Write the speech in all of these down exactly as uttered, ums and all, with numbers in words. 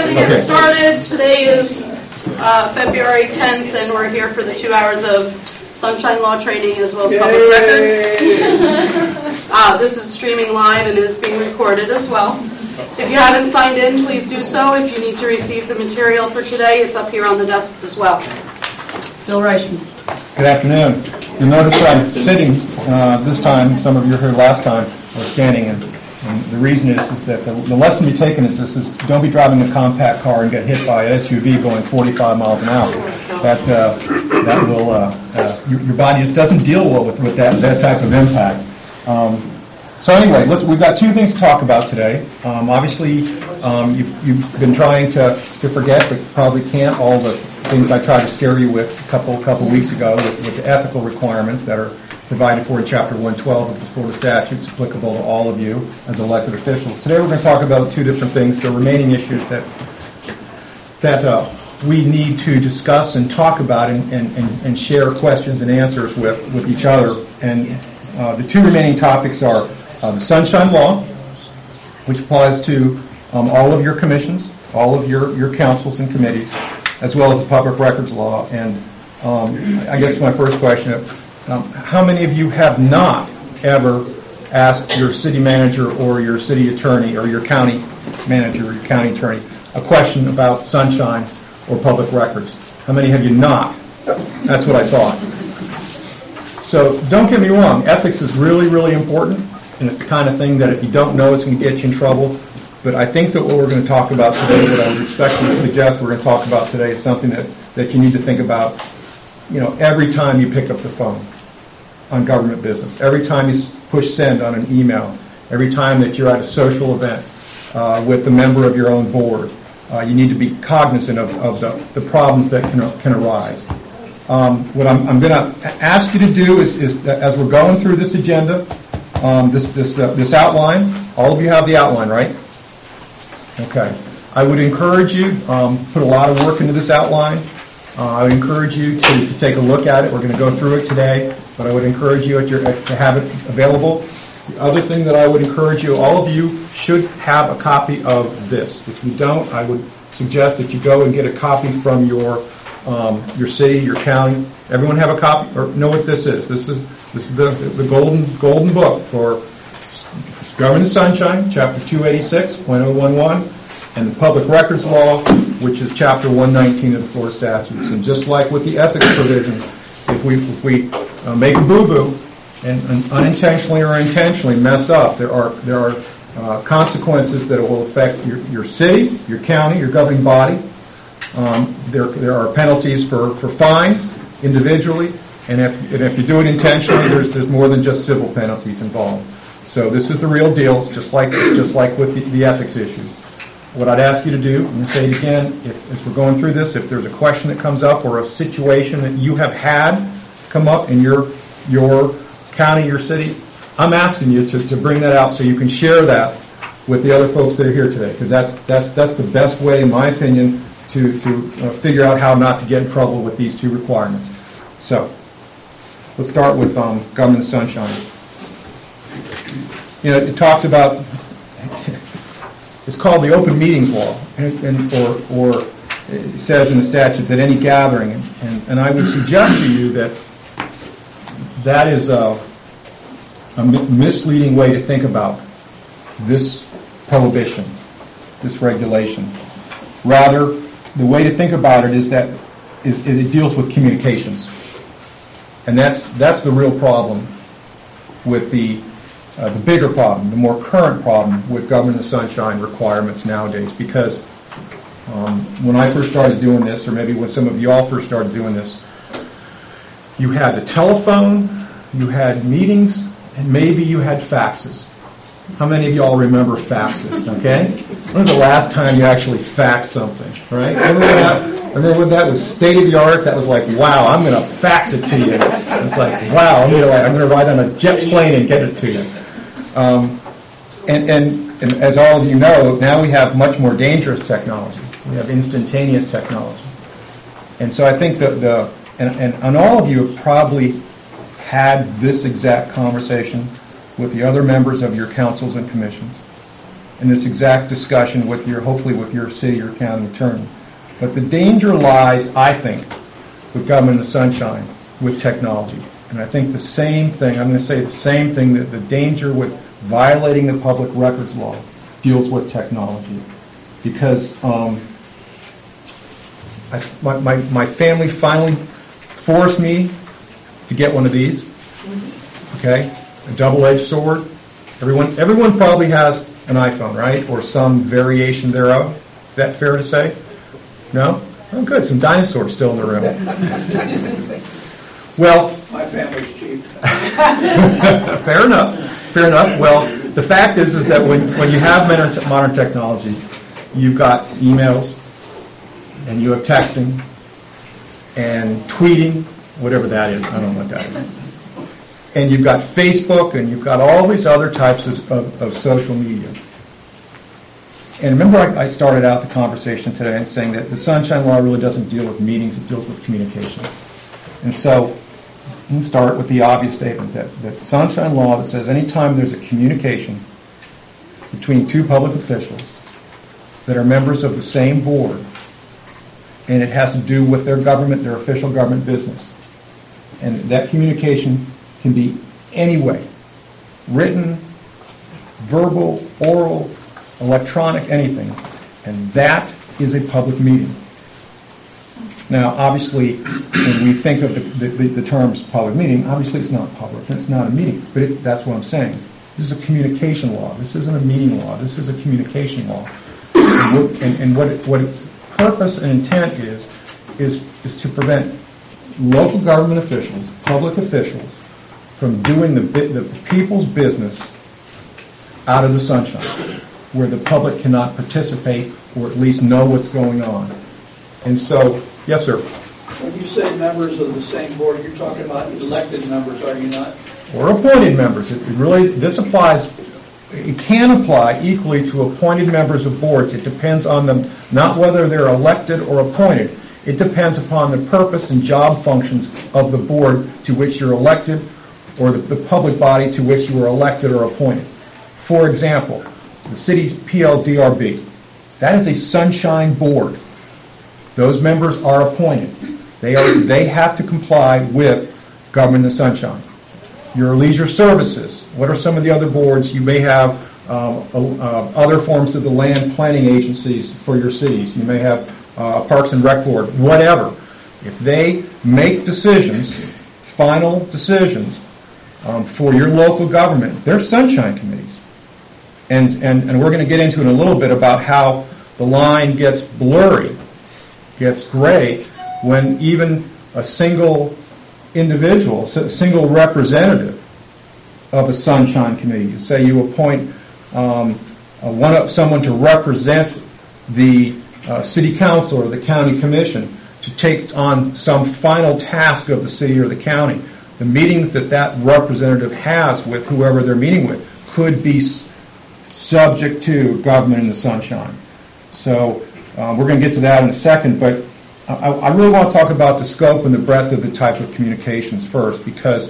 going to get Okay. started. Today is uh, February tenth, and we're here for the two hours of Sunshine Law training as well as public Yay. records. uh, this is streaming live and is being recorded as well. If you haven't signed in, please do so. If you need to receive the material for today, it's up here on the desk as well. Bill Reichman. Good afternoon. You'll notice I'm sitting uh, this time. Some of you were here last time. I was standing, and, and the reason is, is that the, the lesson to be taken is this: is don't be driving a compact car and get hit by an S U V going forty-five miles an hour. That uh, that will uh, uh, your, your body just doesn't deal well with, with that that type of impact. Um, so anyway, let's, we've got two things to talk about today. Um, obviously, um, you've, you've been trying to, to forget, but probably can't, all the things I tried to scare you with a couple couple weeks ago with, with the ethical requirements that are provided for in Chapter one twelve of the Florida statutes applicable to all of you as elected officials. Today we're going to talk about two different things, the remaining issues that that uh, we need to discuss and talk about and, and, and share questions and answers with, with each other. And uh, the two remaining topics are uh, the Sunshine Law, which applies to um, all of your commissions, all of your, your councils and committees, as well as the Public Records Law. And um, I guess my first question, um, how many of you have not ever asked your city manager or your city attorney or your county manager or your county attorney a question about sunshine or public records? How many have you not? That's what I thought. So don't get me wrong, ethics is really, really important, and it's the kind of thing that if you don't know, it's going to get you in trouble. But I think that what we're going to talk about today, what I would respectfully suggest we're going to talk about today, is something that, that you need to think about, you know, every time you pick up the phone on government business, every time you push send on an email, every time that you're at a social event uh, with a member of your own board, uh, you need to be cognizant of, of the, the problems that can, can arise. Um, what I'm, I'm going to ask you to do is, is that as we're going through this agenda, um, this this uh, this outline, all of you have the outline, right? Okay. I would encourage you, um, put a lot of work into this outline. Uh, I would encourage you to, to take a look at it. We're going to go through it today, but I would encourage you at your, to have it available. The other thing that I would encourage you, all of you should have a copy of this. If you don't, I would suggest that you go and get a copy from your um, your city, your county. Everyone have a copy or know what this is. This is this is the the golden golden book for Government Sunshine, Chapter two eighty-six point oh one one, and the Public Records Law, which is Chapter one nineteen of the Florida statutes. And just like with the ethics provisions, if we if we uh, make a boo-boo and, and unintentionally or intentionally mess up, there are there are uh, consequences that will affect your, your city, your county, your governing body. Um, there there are penalties for, for fines individually, and if and if you do it intentionally, there's there's more than just civil penalties involved. So this is the real deal. It's just like it's just like with the, the ethics issues. What I'd ask you to do, I'm going to say it again, if, as we're going through this, if there's a question that comes up or a situation that you have had come up in your your county, your city, I'm asking you to, to bring that out so you can share that with the other folks that are here today, because that's that's that's the best way, in my opinion, to to uh, figure out how not to get in trouble with these two requirements. So let's start with um, Government Sunshine. You know, it talks about, it's called the Open Meetings Law, and, and or, or it says in the statute that any gathering, and, and, and I would suggest to you that that is a, a misleading way to think about this prohibition, this regulation. Rather, the way to think about it is that is, is it deals with communications, and that's that's the real problem with the Uh, the bigger problem, the more current problem with Government Sunshine requirements nowadays, because um, when I first started doing this, or maybe when some of you all first started doing this, you had the telephone, you had meetings, and maybe you had faxes. How many of you all remember faxes, okay? When was the last time you actually faxed something, right? Remember when that, remember when that was state-of-the-art? That was like, wow, I'm going to fax it to you. It's like, wow, I'm going to I'm going to ride on a jet plane and get it to you. Um, and, and, and as all of you know, now we have much more dangerous technology. We have instantaneous technology. And so I think that the, and, and, and all of you have probably had this exact conversation with the other members of your councils and commissions. in this exact discussion with your, hopefully with your city or county attorney. But the danger lies, I think, with government in the sunshine, with technology. And I think the same thing, I'm going to say the same thing, that the danger with violating the public records law deals with technology. Because um, I, my, my, my family finally forced me to get one of these. Okay? A double-edged sword. Everyone, everyone probably has an iPhone, right? Or some variation thereof. Is that fair to say? No? Oh, good. Some dinosaurs still in the room. Well, my family's cheap. Fair enough. Fair enough. Well, the fact is, is that when, when you have modern, modern technology, you've got emails, and you have texting, and tweeting, whatever that is. I don't know what that is. And you've got Facebook, and you've got all these other types of, of, of social media. And remember, I, I started out the conversation today and saying that the Sunshine Law really doesn't deal with meetings, it deals with communication. And so, you can start with the obvious statement that, that the Sunshine Law that says anytime there's a communication between two public officials that are members of the same board, and it has to do with their government, their official government business, and that communication can be any way, written, verbal, oral, electronic, anything, and that is a public meeting. Now, obviously, when we think of the, the, the terms public meeting, obviously it's not public, it's not a meeting, but it, that's what I'm saying. This is a communication law. This isn't a meeting law. This is a communication law. And what, and, and what, it, what its purpose and intent is, is, is to prevent local government officials, public officials, from doing the, the, the people's business out of the sunshine, where the public cannot participate or at least know what's going on. And so, yes, sir? When you say members of the same board, you're talking about elected members, are you not? Or appointed members. It really, this applies, it can apply equally to appointed members of boards. It depends on them, not whether they're elected or appointed. It depends upon the purpose and job functions of the board to which you're elected, or the, the public body to which you are elected or appointed. For example, the city's P L D R B. That is a sunshine board. Those members are appointed. They are. They have to comply with government in the sunshine. Your leisure services. What are some of the other boards? You may have um, uh, other forms of the land planning agencies for your cities. You may have uh, Parks and Rec Board, whatever. If they make decisions, final decisions, um, for your local government, they're sunshine committees. And, and, and we're going to get into in a little bit about how the line gets blurry, gets gray, when even a single individual, a single representative of a sunshine committee, say you appoint um, uh, one, someone to represent the uh, city council or the county commission to take on some final task of the city or the county. The meetings that that representative has with whoever they're meeting with could be subject to government in the sunshine. So uh, we're going to get to that in a second, but I, I really want to talk about the scope and the breadth of the type of communications first, because,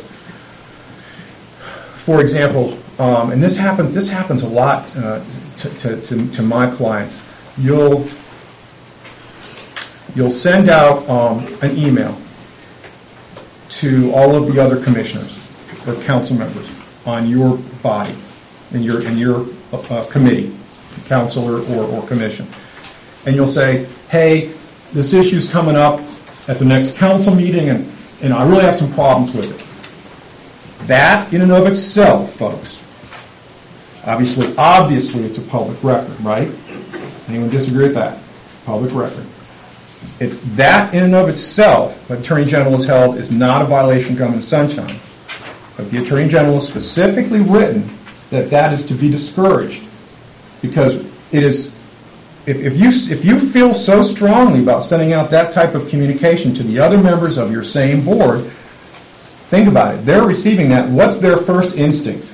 for example, um, and this happens this happens a lot uh, to, to, to, to my clients. You'll you'll send out um, an email to all of the other commissioners or council members on your body, in your in your uh, committee, council or, or, or commission. And you'll say, hey, this issue's coming up at the next council meeting, and, and I really have some problems with it. That, in and of itself, folks, obviously, obviously it's a public record, right? Anyone disagree with that? Public record. It's that in and of itself, what Attorney General has held, is not a violation of government sunshine. But the Attorney General has specifically written that that is to be discouraged, because it is, if, if you if you feel so strongly about sending out that type of communication to the other members of your same board, think about it. They're receiving that. What's their first instinct?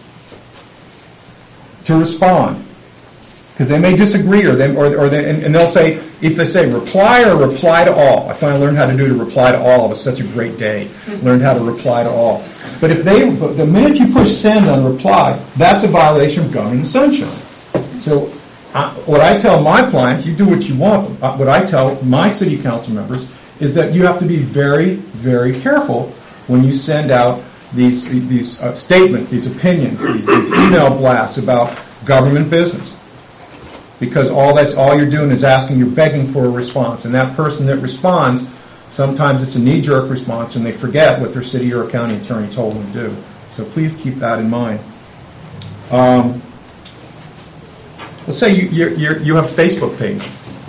To respond. Because they may disagree, or they, or, or they, and, and they'll say, if they say reply or reply to all. I finally learned how to do to reply to all. It was such a great day. Learned how to reply to all. But if they, but the minute you push send on reply, that's a violation of government sunshine. So I, what I tell my clients, you do what you want. But what I tell my city council members is that you have to be very, very careful when you send out these these uh, statements, these opinions, these, these email blasts about government business, because all that's all you're doing is asking, you're begging for a response, and that person that responds, sometimes it's a knee-jerk response, and they forget what their city or county attorney told them to do. So please keep that in mind. Um, let's say you you're, you're, you have a Facebook page,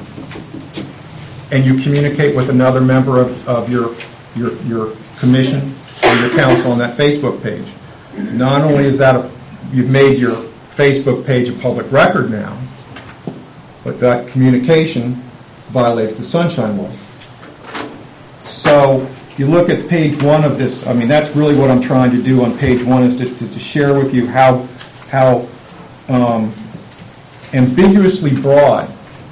and you communicate with another member of, of your your your commission or your council on that Facebook page. Not only is that a, you've made your Facebook page a public record now, but that communication violates the Sunshine Law. So if you look at page one of this, I mean, that's really what I'm trying to do on page one, is to, is to share with you how how um, ambiguously broad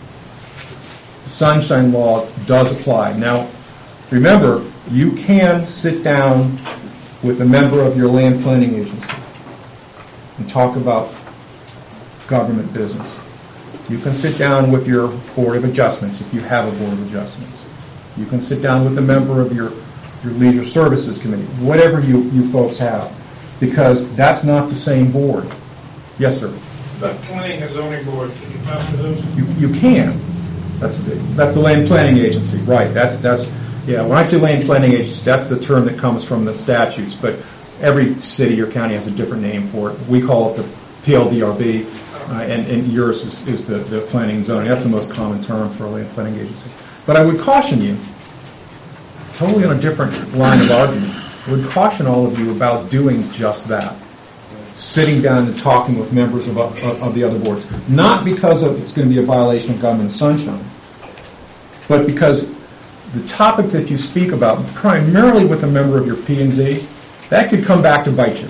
the Sunshine Law does apply. Now, remember, you can sit down with a member of your land planning agency and talk about government business. You can sit down with your Board of Adjustments if you have a Board of Adjustments. You can sit down with a member of your, your Leisure Services Committee, whatever you, you folks have, because that's not the same board. Yes, sir? But planning and zoning board, can you talk to those? You, you can. That's the, that's the land planning agency, right? That's that's yeah. When I say land planning agency, that's the term that comes from the statutes. But every city or county has a different name for it. We call it the P L D R B, uh, and, and yours is, is the, the planning and zoning. That's the most common term for a land planning agency. But I would caution you, totally on a different line of argument, I would caution all of you about doing just that. Sitting down and talking with members of, of, of the other boards. Not because of it's going to be a violation of government sunshine, but because the topic that you speak about, primarily with a member of your P and Z, that could come back to bite you.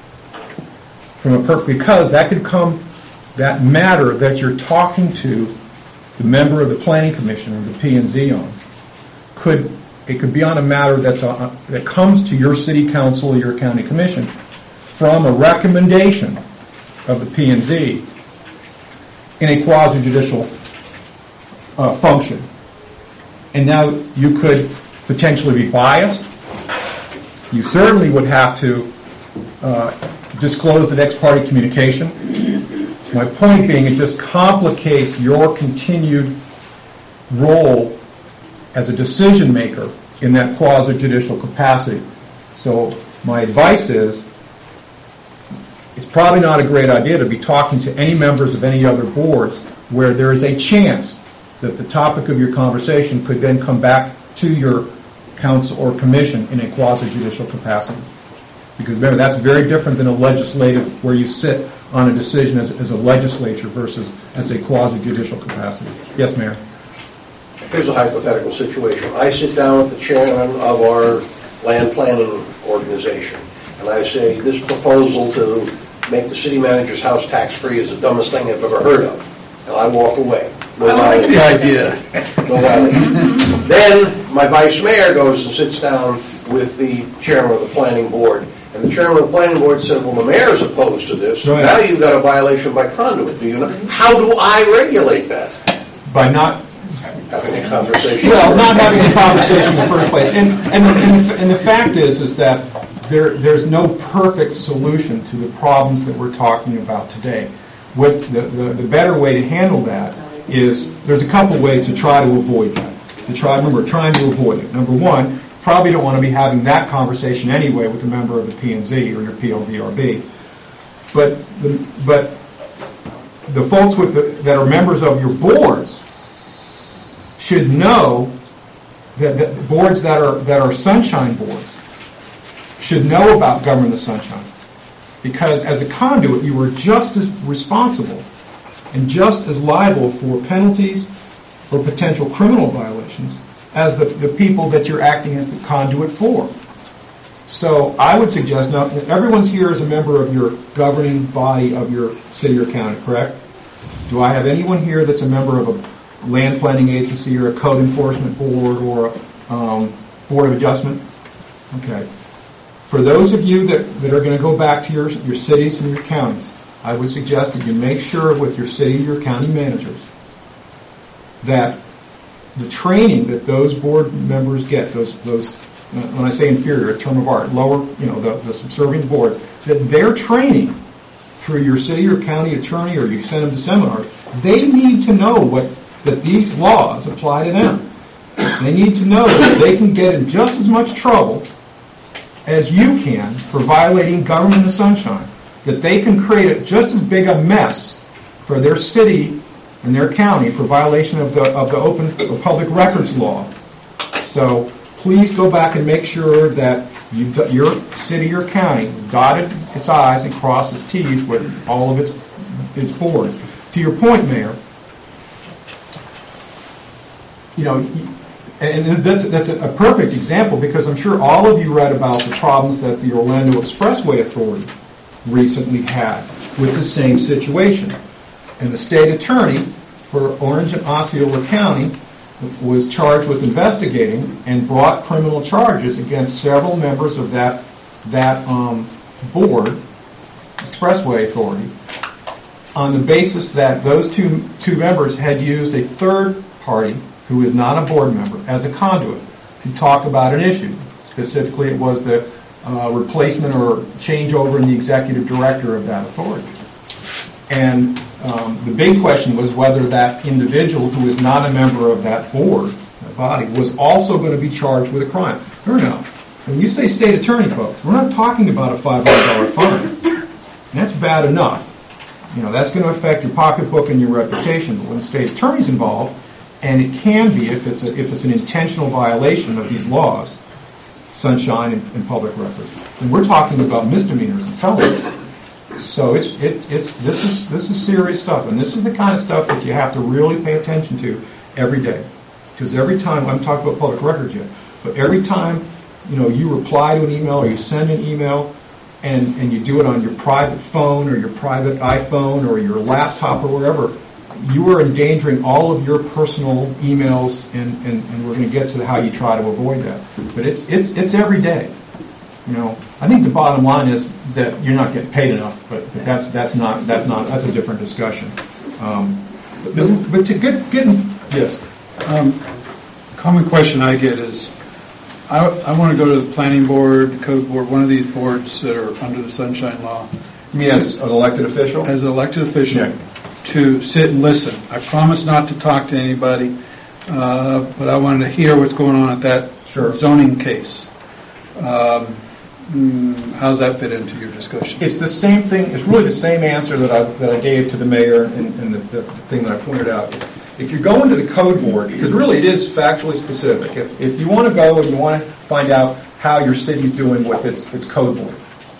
From a per- because that could come, that matter that you're talking to the member of the Planning Commission or the P and Z on, could it could be on a matter that's a, that comes to your city council or your county commission from a recommendation of the P and Z in a quasi-judicial uh, function. And now you could potentially be biased. You certainly would have to uh, disclose the ex parte communication. My point being, it just complicates your continued role as a decision maker in that quasi-judicial capacity. So my advice is, it's probably not a great idea to be talking to any members of any other boards where there is a chance that the topic of your conversation could then come back to your council or commission in a quasi-judicial capacity. Because remember, that's very different than a legislative, where you sit on a decision as, as a legislature versus as a quasi-judicial capacity. Yes, Mayor? Here's a hypothetical situation. I sit down with the chairman of our land planning organization, and I say, this proposal to make the city manager's house tax-free is the dumbest thing I've ever heard of. And I walk away. No I like the idea. No violation. Then my vice mayor goes and sits down with the chairman of the planning board. And the chairman of the planning board said, well, the mayor is opposed to this. So now you've got a violation by conduit. Do you know? How do I regulate that? By not having a conversation. Well, not having a conversation in the first place. And and, and, the, and the fact is, is that there there's no perfect solution to the problems that we're talking about today. What the, the, the better way to handle that is, there's a couple ways to try to avoid that. To try, remember, trying to avoid it. Number one, probably don't want to be having that conversation anyway with a member of the P and Z or your P L D R B. But the, but the folks with the, that are members of your boards should know that, that boards that are that are sunshine boards should know about government of sunshine, because as a conduit you are just as responsible and just as liable for penalties or potential criminal violations as the, the people that you're acting as the conduit for. So I would suggest, now everyone's here as a member of your governing body of your city or county, correct? Do I have anyone here that's a member of a land planning agency or a code enforcement board or a um, board of adjustment? Okay. For those of you that, that are going to go back to your, your cities and your counties, I would suggest that you make sure with your city or your county managers that the training that those board members get, those, those when I say inferior, a term of art, lower, you know, the, the subservient board, that their training through your city or county attorney, or you send them to seminars, they need to know what that these laws apply to them. They need to know that they can get in just as much trouble as you can for violating government in the sunshine, that they can create just as big a mess for their city and their county for violation of the of the open of public records law. So please go back and make sure that you, your city or county dotted its I's and crossed its T's with all of its its boards. To your point, Mayor, you know, and that's that's a perfect example, because I'm sure all of you read about the problems that the Orlando Expressway Authority recently had with the same situation. And the state attorney for Orange and Osceola County was charged with investigating and brought criminal charges against several members of that that um, board, Expressway Authority, on the basis that those two two members had used a third party who is not a board member as a conduit to talk about an issue. Specifically, it was the uh, replacement or changeover in the executive director of that authority. And um, the big question was whether that individual who is not a member of that board, that body, was also going to be charged with a crime. No, no. When you say state attorney, folks, we're not talking about a five hundred dollars fine. And that's bad enough. You know, that's going to affect your pocketbook and your reputation. But when the state attorney's involved, and it can be if it's a, if it's an intentional violation of these laws, sunshine and, and public records, and we're talking about misdemeanors and felonies. So it's it, it's this is this is serious stuff, and this is the kind of stuff that you have to really pay attention to every day. Because every time, I'm talking about public records yet, but every time, you know, you reply to an email or you send an email, and and you do it on your private phone or your private iPhone or your laptop or wherever, you are endangering all of your personal emails, and, and, and we're going to get to how you try to avoid that. But it's it's it's every day. You know, I think the bottom line is that you're not getting paid enough, but, but that's that's not that's not that's a different discussion. Um, but, but to get get yes. Um, common question I get is, I, I want to go to the planning board, code board, one of these boards that are under the Sunshine Law. You mean as an elected official? As an elected official, yeah. To sit and listen. I promise not to talk to anybody, uh, but I wanted to hear what's going on at that sure. zoning case. Um, how does that fit into your discussion? It's the same thing. It's really the same answer that I that I gave to the mayor and, and the, the thing that I pointed out. If you're going to the code board, because really it is factually specific. If, if you want to go and you want to find out how your city's doing with its its code board,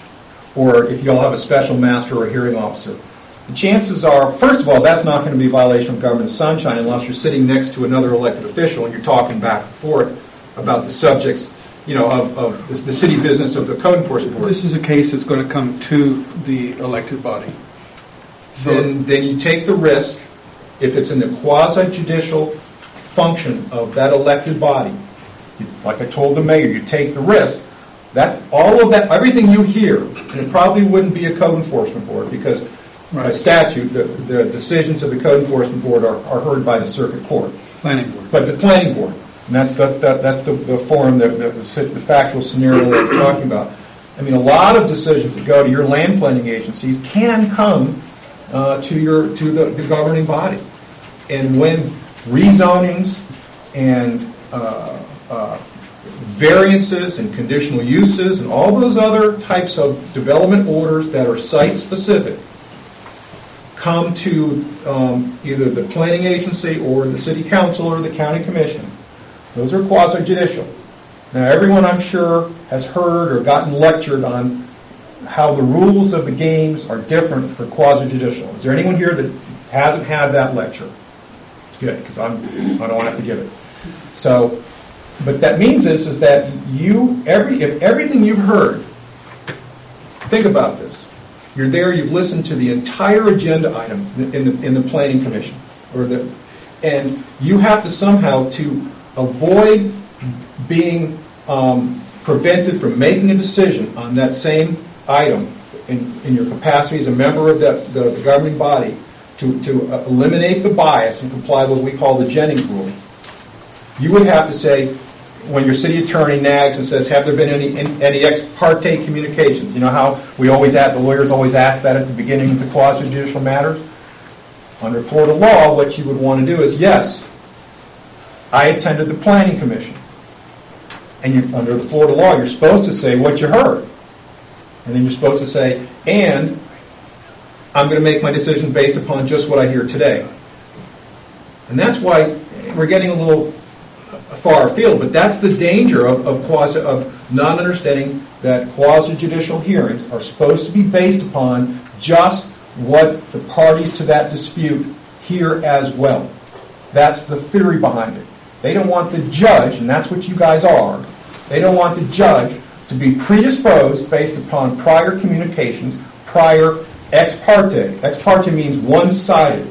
or if you'll have a special master or a hearing officer, the chances are, first of all, that's not going to be a violation of government sunshine unless you're sitting next to another elected official and you're talking back and forth about the subjects, you know, of, of the, the city business of the code enforcement board. This is a case that's going to come to the elected body. So then, then you take the risk, if it's in the quasi-judicial function of that elected body, you, like I told the mayor, you take the risk that all of that, everything you hear, and it probably wouldn't be a code enforcement board because right. by statute, the, the decisions of the code enforcement board are, are heard by the circuit court. Planning board. But the planning board, and that's that's that, that's the, the forum, that, the, the factual scenario that we're talking about. I mean, a lot of decisions that go to your land planning agencies can come uh, to your to the, the governing body. And when rezonings and uh, uh, variances and conditional uses and all those other types of development orders that are site-specific come to um, either the planning agency or the city council or the county commission, those are quasi-judicial. Now, everyone, I'm sure, has heard or gotten lectured on how the rules of the games are different for quasi-judicial. Is there anyone here that hasn't had that lecture? Good, because I'm I don't have to give it. So, but that means is is that you every if everything you've heard. Think about this. You're there. You've listened to the entire agenda item in the in the planning commission, or the, and you have to somehow to avoid being um, prevented from making a decision on that same item in, in your capacity as a member of the, the, the governing body, to, to uh, eliminate the bias and comply with what we call the Jennings rule, you would have to say, when your city attorney nags and says, have there been any any ex parte communications? You know how we always ask, the lawyers always ask that at the beginning of the quasi-judicial matters? Under Florida law, what you would want to do is, yes, I attended the Planning Commission. And you, under the Florida law, you're supposed to say what you heard. And then you're supposed to say, and I'm going to make my decision based upon just what I hear today. And that's why we're getting a little far afield, but that's the danger of, of, quasi, of not understanding that quasi-judicial hearings are supposed to be based upon just what the parties to that dispute hear as well. That's the theory behind it. They don't want the judge, and that's what you guys are, they don't want the judge to be predisposed based upon prior communications, prior ex parte. Ex parte means one-sided.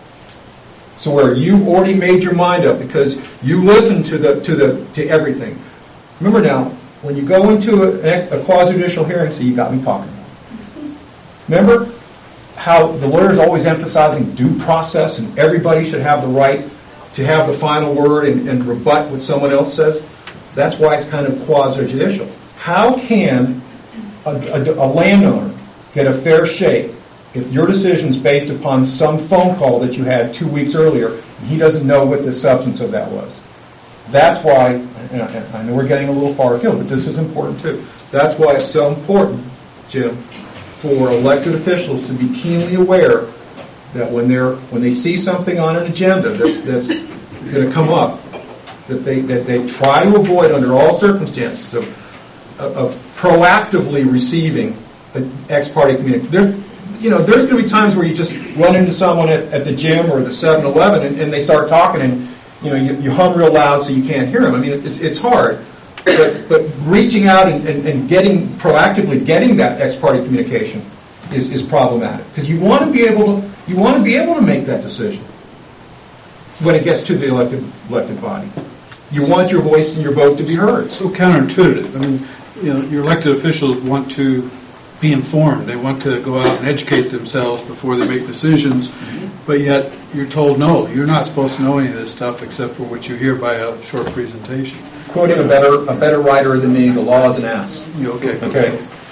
So where you've already made your mind up because you listen to the to the to everything. Remember now, when you go into a, a quasi-judicial hearing, so you got me talking. Remember how the lawyer's always emphasizing due process and everybody should have the right to have the final word and, and rebut what someone else says? That's why it's kind of quasi-judicial. How can a, a, a landowner get a fair shake if your decision is based upon some phone call that you had two weeks earlier and he doesn't know what the substance of that was? That's why, and I know we're getting a little far afield, but this is important too. That's why it's so important, Jim, for elected officials to be keenly aware that when they're when they see something on an agenda that's that's going to come up, that they that they try to avoid under all circumstances of, of, of proactively receiving an ex parte communication. There's, you know, there's going to be times where you just run into someone at, at the gym or the seven eleven and, and they start talking and, you know, you, you hum real loud so you can't hear them. I mean, it's it's hard. But, but reaching out and, and, and getting, proactively getting that ex parte communication is, is problematic. Because you want to be able to you want to be able to make that decision when it gets to the elected elected body. You want your voice and your vote to be heard. So counterintuitive. I mean, you know, your elected officials want to be informed. They want to go out and educate themselves before they make decisions, but yet you're told, no, you're not supposed to know any of this stuff except for what you hear by a short presentation. Quoting a better a better writer than me, the law is an ass. You okay? Okay.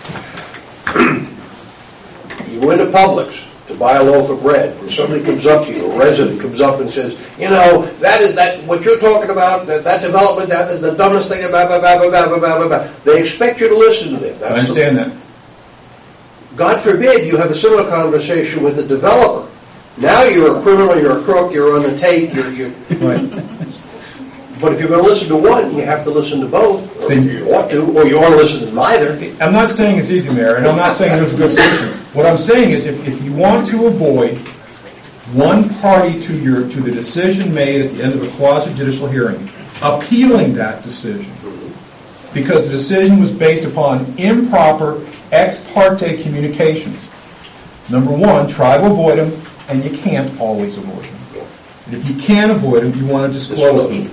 You go into Publix to buy a loaf of bread, and somebody comes up to you, a resident comes up and says, you know, that is that what you're talking about, that, that development, that is the dumbest thing, blah, blah, blah, blah, blah, blah, blah, blah. They expect you to listen to them. That's I understand the, that. God forbid you have a similar conversation with the developer. Now you're a criminal, you're a crook, you're on the tape, you're... you're Right. But if you're going to listen to one, you have to listen to both, or Then- you ought to, or you want to listen to neither. I'm not saying it's easy, Mayor, and I'm not saying there's a good solution. What I'm saying is if, if you want to avoid one party to your to the decision made at the end of a quasi-judicial hearing appealing that decision because the decision was based upon improper ex parte communications, number one, try to avoid them, and you can't always avoid them. And if you can avoid them, you want to disclose them.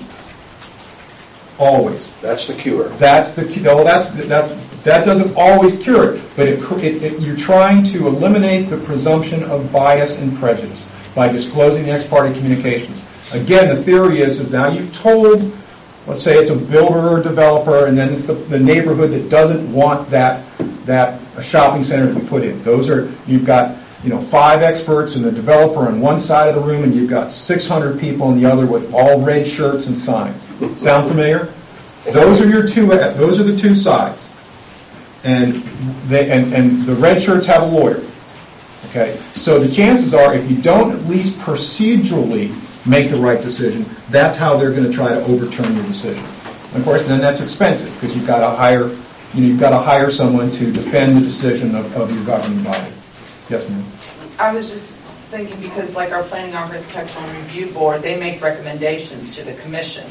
Always. That's the cure. That's the no. That's that's that doesn't always cure it, but it, it, it, you're trying to eliminate the presumption of bias and prejudice by disclosing the ex parte communications. Again, the theory is is now you've told, let's say it's a builder or developer, and then it's the, the neighborhood that doesn't want that that a shopping center to be put in. Those are you've got you know five experts and the developer on one side of the room, and you've got six hundred people on the other with all red shirts and signs. Sound familiar? Those are your two. Those are the two sides, and they and, and the red shirts have a lawyer. Okay, so the chances are, if you don't at least procedurally make the right decision, that's how they're going to try to overturn your decision. And of course, then that's expensive because you've got to hire, you know, you've got to hire someone to defend the decision of, of your governing body. Yes, ma'am. I was just thinking because, like our Planning Architectural Review Board, they make recommendations to the commission.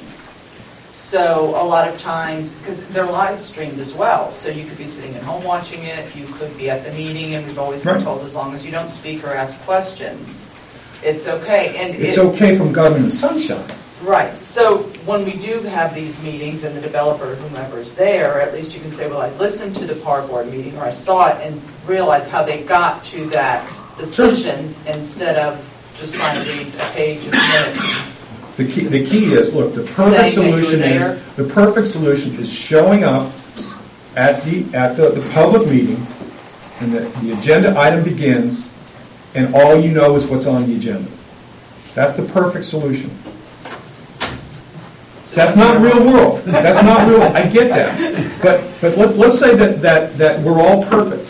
So a lot of times, because they're live streamed as well, so you could be sitting at home watching it, you could be at the meeting, and we've always been Right. told as long as you don't speak or ask questions, it's okay. And It's it, okay from government sunshine. Right, so when we do have these meetings and the developer, whomever is there, at least you can say, well, I listened to the par board meeting, or I saw it and realized how they got to that decision instead of just trying to read a page of minutes. The key, the key is, look, the perfect Saying that you solution were there. is, the perfect solution is showing up at the, at the, the public meeting, and the, the agenda item begins, and all you know is what's on the agenda. That's the perfect solution. That's not real world. That's not real. I get that. But but let, let's say that, that, that we're all perfect.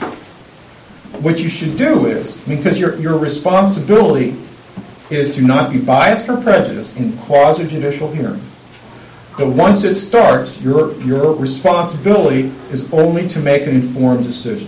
What you should do is, I mean, because your, your responsibility is to not be biased or prejudiced in quasi-judicial hearings. But once it starts, your, your responsibility is only to make an informed decision.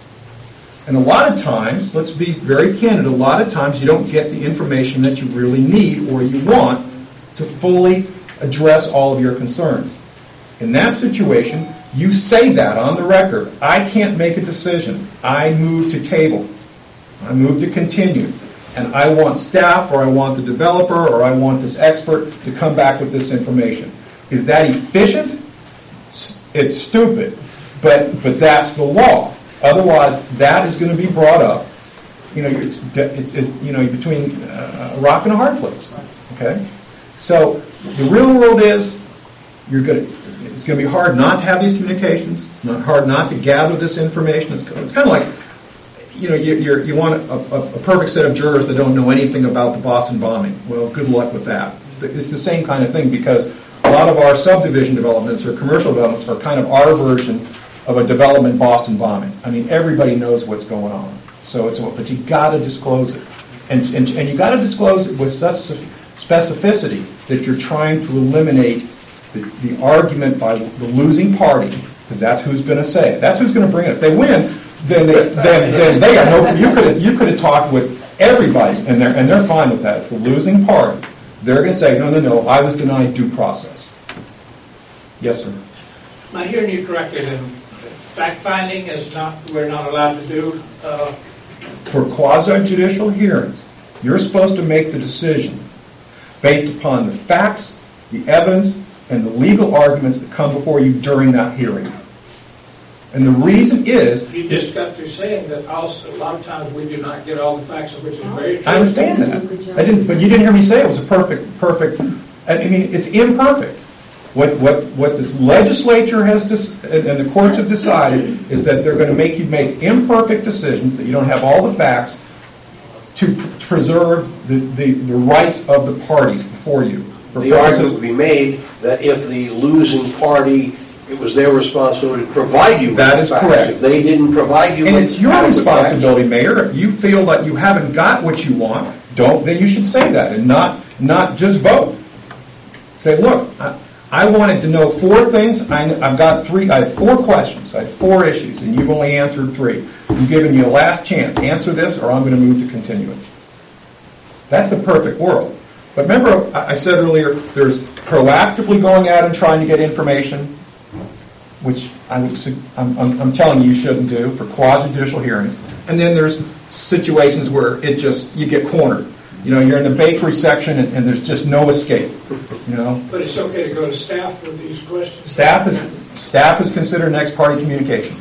And a lot of times, let's be very candid, a lot of times you don't get the information that you really need or you want to fully address all of your concerns. In that situation, you say that on the record. I can't make a decision. I move to table. I move to continue. And I want staff, or I want the developer, or I want this expert to come back with this information. Is that efficient? It's stupid. But but that's the law. Otherwise, that is going to be brought up. You know, it's, it's, it's you know between uh, a rock and a hard place. Okay. So the real world is you're going to. It's going to be hard not to have these communications. It's not hard not to gather this information. It's, it's kind of like, you know, you, you're, you want a, a, a perfect set of jurors that don't know anything about the Boston bombing. Well, good luck with that. It's the, it's the same kind of thing, because a lot of our subdivision developments or commercial developments are kind of our version of a development Boston bombing. I mean, everybody knows what's going on. So it's, but you got to disclose it, and and, and you got to disclose it with such specificity that you're trying to eliminate The, the argument by the losing party, because that's who's going to say it. That's who's going to bring it. If they win, then they, then, then they are no. You could have, you could have talked with everybody, and they're and they're fine with that. It's the losing party. They're going to say, no, no, no. I was denied due process. Yes, sir. Am I hearing you correctly? Then fact finding is not we're not allowed to do. Uh, For quasi-judicial hearings, you're supposed to make the decision based upon the facts, the evidence, and the legal arguments that come before you during that hearing. And the reason is... You just got through saying that also a lot of times we do not get all the facts, which is very true. I understand that. I didn't, but you didn't hear me say it was a perfect, perfect... I mean, it's imperfect. What what what this legislature has dis- and the courts have decided is that they're going to make you make imperfect decisions, that you don't have all the facts to pr- preserve the, the, the rights of the parties before you. The argument would be made that if the losing party, it was their responsibility to provide you with That the is facts. correct. If they didn't provide you And with it's your adequate facts- responsibility, Mayor. If you feel that you haven't got what you want, don't, then you should say that and not not just vote. Say, look, I, I wanted to know four things. I, I've got three. I have four questions. I have four issues, and you've only answered three. I'm giving you a last chance. Answer this, or I'm going to move to continue it. That's the perfect world. But remember, I said earlier, there's proactively going out and trying to get information, which I would, I'm, I'm, I'm telling you you shouldn't do for quasi-judicial hearings. And then there's situations where it just, you get cornered. You know, you're in the bakery section and, and there's just no escape. You know. But it's okay to go to staff with these questions. Staff is staff is considered next party communication.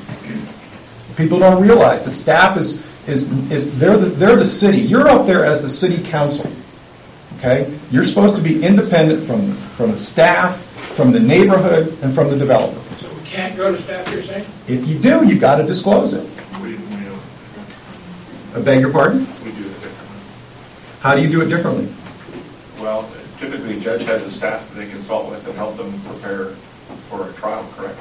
People don't realize that staff is is is they're the, they're the city. You're up there as the city council. Okay, you're supposed to be independent from from the staff, from the neighborhood, and from the developer. So we can't go to staff, you're saying? If you do, you've got to disclose it. We, we don't. I beg your pardon? We do it differently. How do you do it differently? Well, typically, a judge has a staff that they consult with and help them prepare for a trial, correct?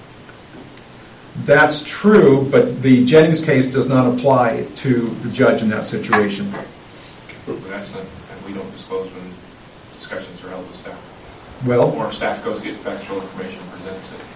That's true, but the Jennings case does not apply to the judge in that situation. But that's not, and we don't disclose when discussions are held with staff. Well, Or if staff goes get factual information, presents it.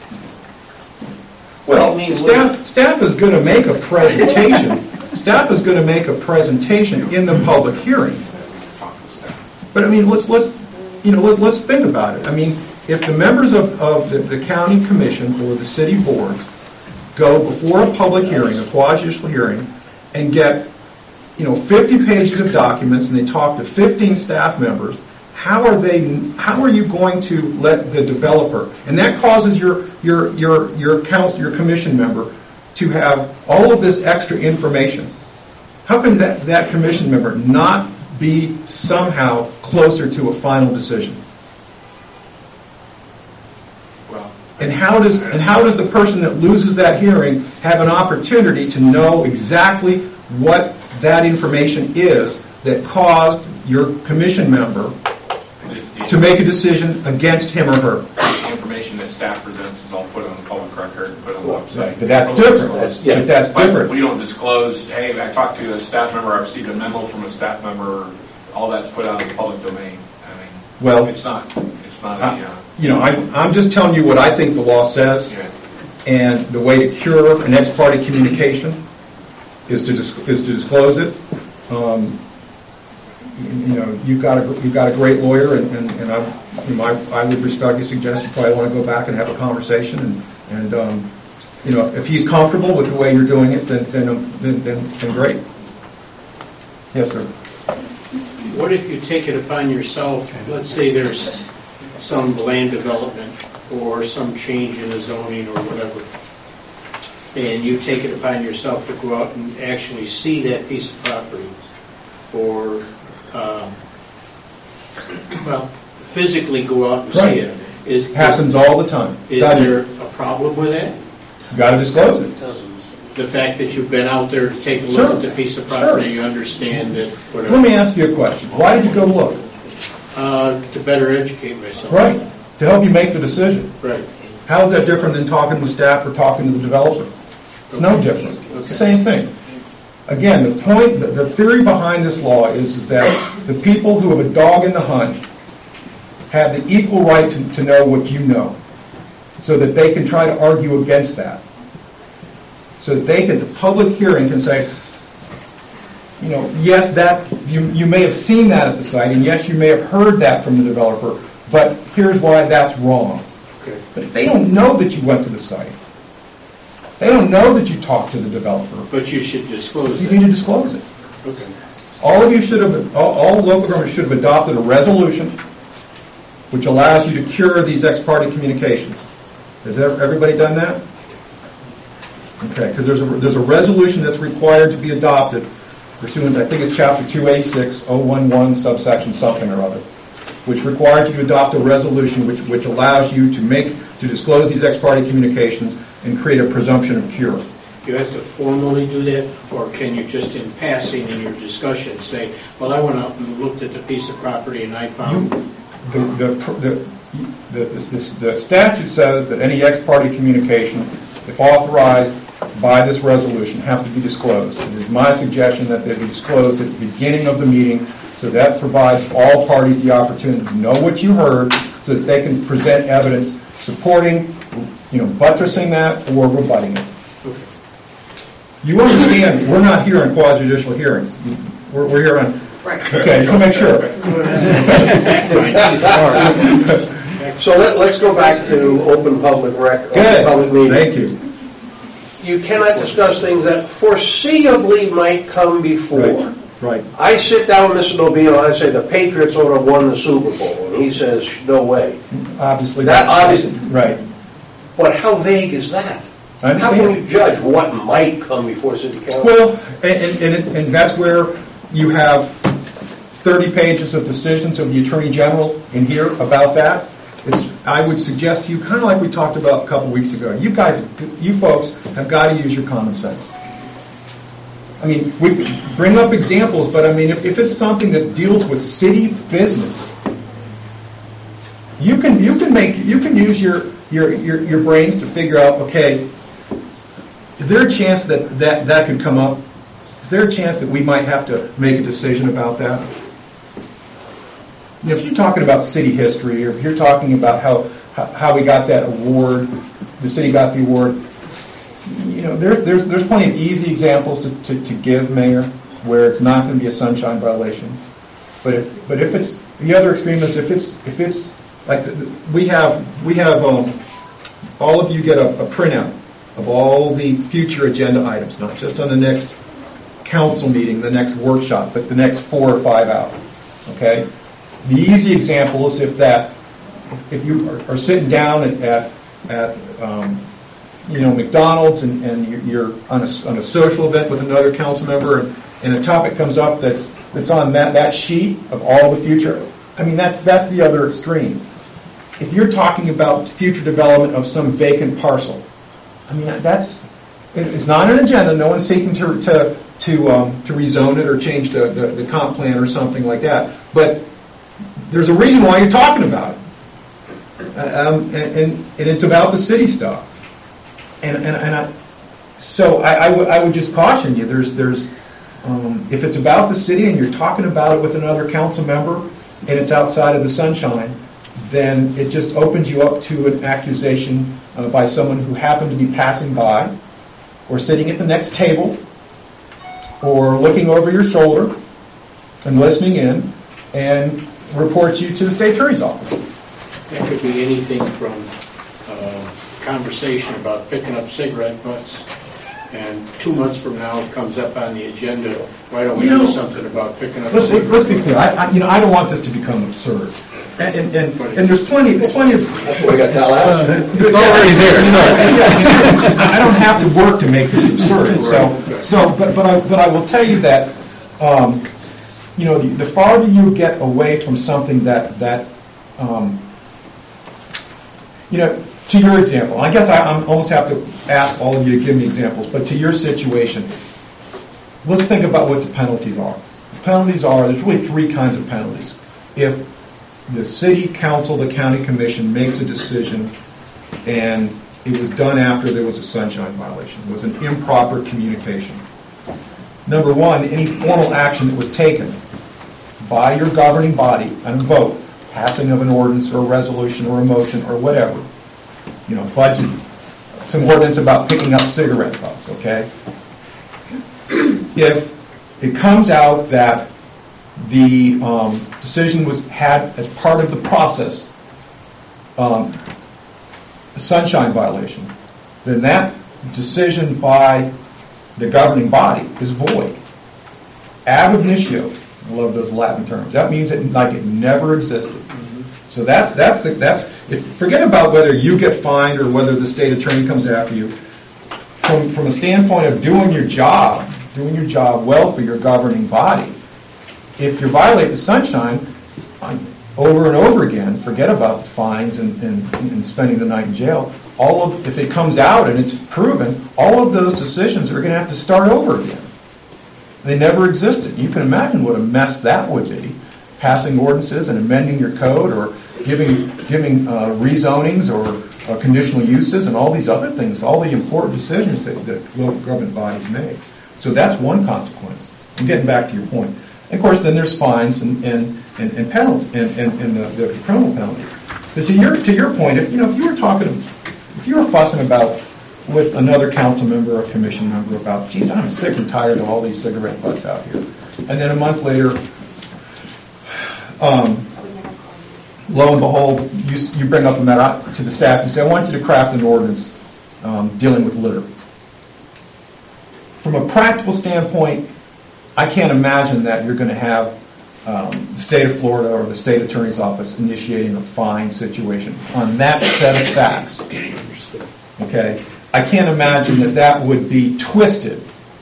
well, staff staff is going to make a presentation. Staff is going to make a presentation in the public hearing. Talk to staff. But I mean, let's let's you know let, let's think about it. I mean, if the members of, of the, the county commission or the city boards go before a public hearing, a quasi-judicial hearing, and get you know fifty pages of documents, and they talk to fifteen staff members, how are they? How are you going to let the developer? And that causes your your your your council, your commission member, to have all of this extra information. How can that, that commission member not be somehow closer to a final decision? Well, And how does and how does the person that loses that hearing have an opportunity to know exactly what that information is that caused your commission member to make a decision against him or her? the information that staff presents is all put on the public record and put on the website. But that's Totally different. disclosed. But that's But different. we don't disclose, hey, I talked to a staff member, I received a memo from a staff member, all that's put out in the public domain. I mean, Well, it's not, it's not I- a, uh, You know, I'm, I'm just telling you what I think the law says, yeah. and the way to cure an ex parte communication is to dis- is to disclose it. Um, you, you know, you've got a you've got a great lawyer, and, and, and I, you know, I I would respectfully suggest you probably want to go back and have a conversation, and and um, you know, if he's comfortable with the way you're doing it, then then um, then, then, then great. Yes, sir. What if you take it upon yourself, let's say there's some land development or some change in the zoning or whatever, and you take it upon yourself to go out and actually see that piece of property, or, um, well, physically go out and Right. see it. Is, It happens all the time. Is Got there to, a problem with that? got to disclose it. The fact that you've been out there to take a look Sure. at the piece of Sure. property, you understand that, whatever. Let me ask you a question. Why did you go look? Uh, to better educate myself. Right. To help you make the decision. Right. How is that different than talking with staff or talking to the developer? It's no different. It's the same thing. Again, the point, the, the theory behind this law is, is that the people who have a dog in the hunt have the equal right to, to know what you know, so that they can try to argue against that. So that they can, the public hearing can say, you know, yes, that you, you may have seen that at the site, and yes, you may have heard that from the developer, but here's why that's wrong. Okay. But if they don't know that you went to the site, they don't know that you talked to the developer, But you should disclose you it. need to disclose it. Okay. All of you should have, all, all local governments should have adopted a resolution which allows you to cure these ex parte communications. Has ev- everybody done that? Okay, because there's a, there's a resolution that's required to be adopted pursuant, I think it's chapter two eighty-six oh one one subsection something or other, which requires you to adopt a resolution which, which allows you to make, to disclose these ex parte communications and create a presumption of cure. Do you have to formally do that, or can you just in passing in your discussion say, well, I went out and looked at the piece of property and I found... You, the, the, the, the, the, the statute says that any ex parte communication, if authorized by this resolution, have to be disclosed. It is my suggestion that they be disclosed at the beginning of the meeting, so that provides all parties the opportunity to know what you heard, so that they can present evidence supporting, you know, buttressing that or rebutting it. Okay. You understand, we're not here on quasi-judicial hearings. We're, we're here on... Right. Okay, just want to make sure. So let, let's go back to open public record, Good. public meeting. Thank you. You cannot discuss things that foreseeably might come before. Right. Right. I sit down with Mister Nobile and I say the Patriots ought to have won the Super Bowl, and he says, no way. Obviously. That that's- obviously- Right. But how vague is that? I How understand. can you judge what might come before city council? Well, and, and, and it- and that's where you have thirty pages of decisions of the Attorney General in here about that. It's, I would suggest to you, kind of like we talked about a couple weeks ago, you guys, you folks have got to use your common sense. I mean, we bring up examples, but I mean, if, if it's something that deals with city business, you can you can make you can use your your your, your brains to figure out, okay, is there a chance that, that that could come up? Is there a chance that we might have to make a decision about that? You know, if you're talking about city history, or if you're talking about how how, how we got that award, the city got the award, you know, there's there's there's plenty of easy examples to, to, to give, Mayor, where it's not going to be a sunshine violation. But if but if it's the other extreme is if it's if it's like the, the, we have we have um, all of you get a, a printout of all the future agenda items, not just on the next council meeting, the next workshop, but the next four or five out. Okay, the easy example is if that, if you are, are sitting down at, at, at um, you know, McDonald's and, and you're, you're on a, on a social event with another council member and, and a topic comes up that's that's on that, that sheet of all the future. I mean, that's that's the other extreme. If you're talking about future development of some vacant parcel, I mean, that's, it's not an agenda. No one's seeking to to to, um, to rezone it or change the, the, the comp plan or something like that. But there's a reason why you're talking about it, um, and, and and it's about the city stuff. And and and I, so I, I would I would just caution you. There's there's um, if it's about the city and you're talking about it with another council member and it's outside of the sunshine, then it just opens you up to an accusation uh, by someone who happened to be passing by, or sitting at the next table, or looking over your shoulder and listening in, and report you to the state attorney's office. That could be anything from uh, conversation about picking up cigarette butts, and two months from now it comes up on the agenda. Why don't we You know, do something about picking up Let's, cigarette let's be clear. I, I, you know, I don't want this to become absurd. And, and, and, and there's plenty, plenty of. That's why we got Tallahassee. It's already there. So I don't have to work to make this absurd. So, so, but, but I, but I will tell you that, um, you know, the, the farther you get away from something that that, um, you know, to your example, I guess I I'm almost have to ask all of you to give me examples. But to your situation, let's think about what the penalties are. The penalties are, there's really three kinds of penalties. If the city council, the county commission makes a decision and it was done after there was a sunshine violation, it was an improper communication. Number one, any formal action that was taken by your governing body on a vote, passing of an ordinance or a resolution or a motion or whatever, you know, budget, some ordinance about picking up cigarette butts, okay? If it comes out that the um, decision was had as part of the process, um, a sunshine violation, then that decision by the governing body is void. Ab initio, I love those Latin terms. That means it like it never existed. Mm-hmm. So that's that's the, that's if, forget about whether you get fined or whether the state attorney comes after you. From from a standpoint of doing your job, doing your job well for your governing body. If you violate the sunshine um, over and over again, forget about the fines and, and, and spending the night in jail. All of, if it comes out and it's proven, all of those decisions are going to have to start over again. They never existed. You can imagine what a mess that would be, passing ordinances and amending your code or giving giving uh, rezonings or uh, conditional uses and all these other things, all the important decisions that, that local government bodies make. So that's one consequence. I'm getting back to your point. And of course, then there's fines and and and, and penalties and, and, and the, the criminal penalties. But to your to your point, if you know if you were talking, if you were fussing about with another council member or commission member about, geez, I'm sick and tired of all these cigarette butts out here, and then a month later, um, lo and behold, you you bring up a matter to the staff and say, I want you to craft an ordinance um, dealing with litter. From a practical standpoint, I can't imagine that you're going to have um, the state of Florida or the state attorney's office initiating a fine situation on that set of facts. Okay? I can't imagine that that would be twisted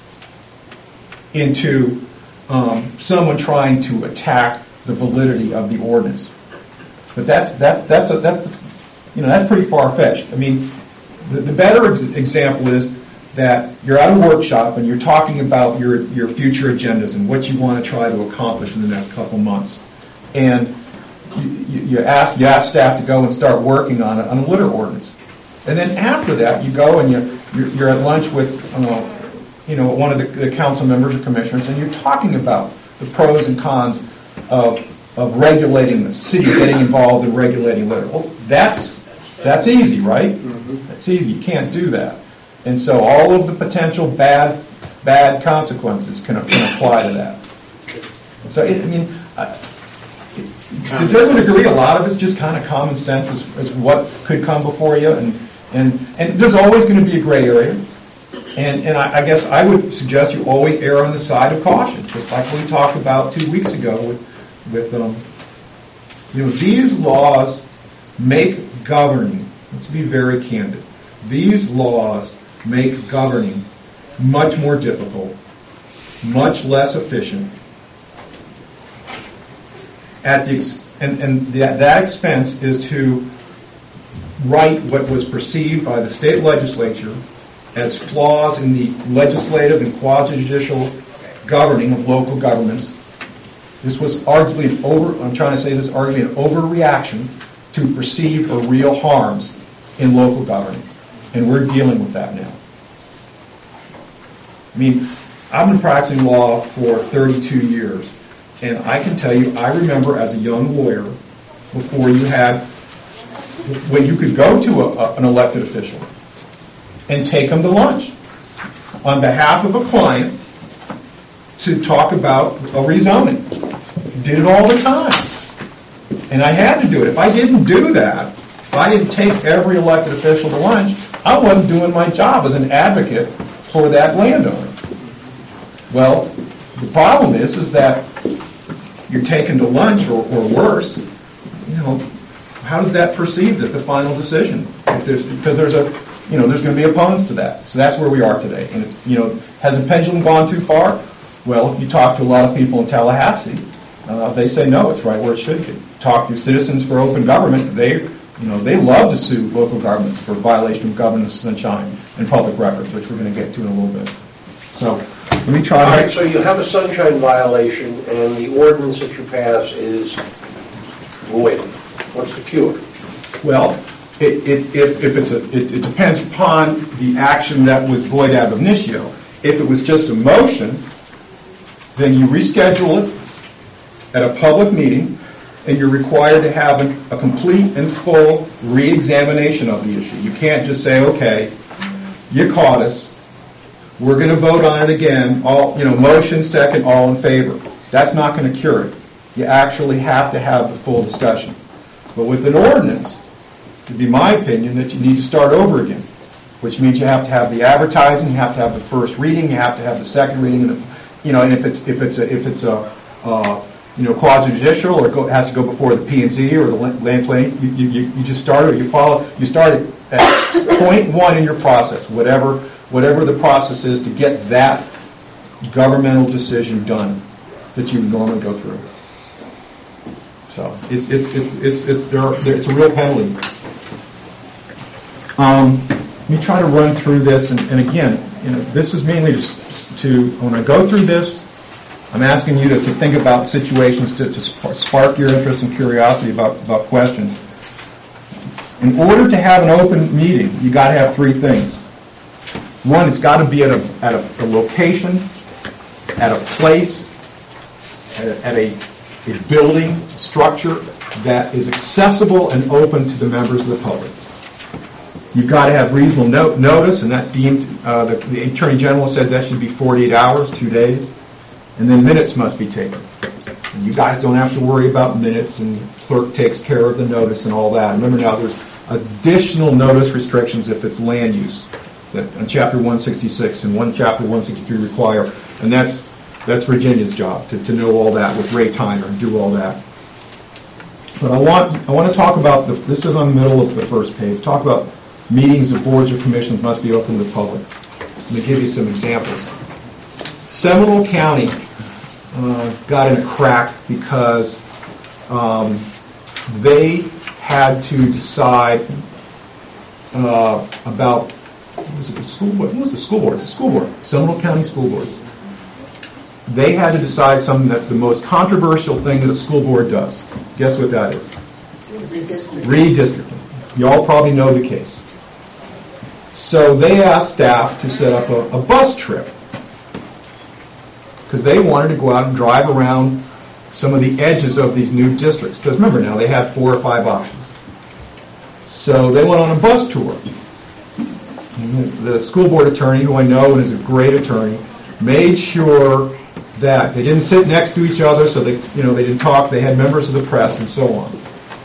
into um, someone trying to attack the validity of the ordinance. But that's that's that's a, that's you know that's pretty far-fetched. I mean, the, the better example is that you're at a workshop and you're talking about your, your future agendas and what you want to try to accomplish in the next couple months. And you, you, you, ask, you ask staff to go and start working on a, on a litter ordinance. And then after that, you go and you, you're, you're at lunch with uh, you know, one of the, the council members or commissioners, and you're talking about the pros and cons of, of regulating the city, getting involved in regulating litter. Well, that's, that's easy, right? Mm-hmm. That's easy. You can't do that. And so all of the potential bad bad consequences can, can apply to that. So, it, I mean, uh, does everyone agree a lot of it's just kind of common sense as, as what could come before you? And and, and there's always going to be a gray area. And, and I, I guess I would suggest you always err on the side of caution, just like we talked about two weeks ago with, with um, You know, these laws make governing, let's be very candid, these laws make governing much more difficult, much less efficient, at the ex- and, and that, that expense is to right what was perceived by the state legislature as flaws in the legislative and quasi-judicial governing of local governments. This was arguably an over, I'm trying to say this, arguably an overreaction to perceived or real harms in local government. And we're dealing with that now. I mean, I've been practicing law for thirty-two years, and I can tell you, I remember as a young lawyer, before you had, when you could go to a, a, an elected official and take them to lunch on behalf of a client to talk about a rezoning. Did it all the time. And I had to do it. If I didn't do that, if I didn't take every elected official to lunch, I wasn't doing my job as an advocate for that landowner. Well, the problem is, is that you're taken to lunch, or, or worse, you know, how is that perceived as the final decision? If there's, because there's a, you know, there's going to be opponents to that. So that's where we are today. And it's, you know, has the pendulum gone too far? Well, you talk to a lot of people in Tallahassee, uh, they say no, it's right where it should be. Talk to Citizens for Open Government, they, you know, they love to sue local governments for violation of governance sunshine and public records, which we're going to get to in a little bit. So let me try. All right, so you have a sunshine violation, and the ordinance that you pass is void. What's the cure? Well, it, it, if, if it's a, it, it depends upon the action that was void ab initio. If it was just a motion, then you reschedule it at a public meeting, and you're required to have an, a complete and full re-examination of the issue. You can't just say, okay, you caught us, we're going to vote on it again, all, you know, motion, second, all in favor. That's not going to cure it. You actually have to have the full discussion. But with an ordinance, it would be my opinion that you need to start over again, which means you have to have the advertising, you have to have the first reading, you have to have the second reading, and the, you know, and if it's if it's a, if it's a uh, you know, quasi-judicial, or go, has to go before the P and Z or the land planning, you, you, you just start, or you follow, you start at point one in your process, whatever whatever the process is to get that governmental decision done that you would normally go through. So it's it's it's it's it's there, there it's a real penalty. Um, let me try to run through this, and, and again, you know, this is mainly to, to when I go through this, I'm asking you to, to think about situations to, to spark your interest and curiosity about, about questions. In order to have an open meeting, you got to have three things. One, it's got to be at a at a, a location, at a place, at a, at a, a building structure that is accessible and open to the members of the public. You've got to have reasonable no, notice, and that's deemed. Uh, the, the Attorney General said that should be forty-eight hours, two days. And then minutes must be taken. And you guys don't have to worry about minutes, and the clerk takes care of the notice and all that. Remember now, there's additional notice restrictions if it's land use that on Chapter one sixty-six and one Chapter one sixty-three require, and that's that's Virginia's job to, to know all that with Ray Tyner and do all that. But I want I want to talk about the, this is on the middle of the first page. Talk about meetings of boards or commissions must be open to the public. Let me give you some examples. Seminole County uh, got in a crack because um, they had to decide uh, about, was it the school board? What was the school board? It's the school board, Seminole County School Board. They had to decide something that's the most controversial thing that a school board does. Guess what that is? Redistricting. Redistricting. You all probably know the case. So they asked staff to set up a, a bus trip, because they wanted to go out and drive around some of the edges of these new districts. Because remember now, they had four or five options. So they went on a bus tour. The school board attorney, who I know and is a great attorney, made sure that they didn't sit next to each other, so they, you know, they didn't talk. They had members of the press and so on.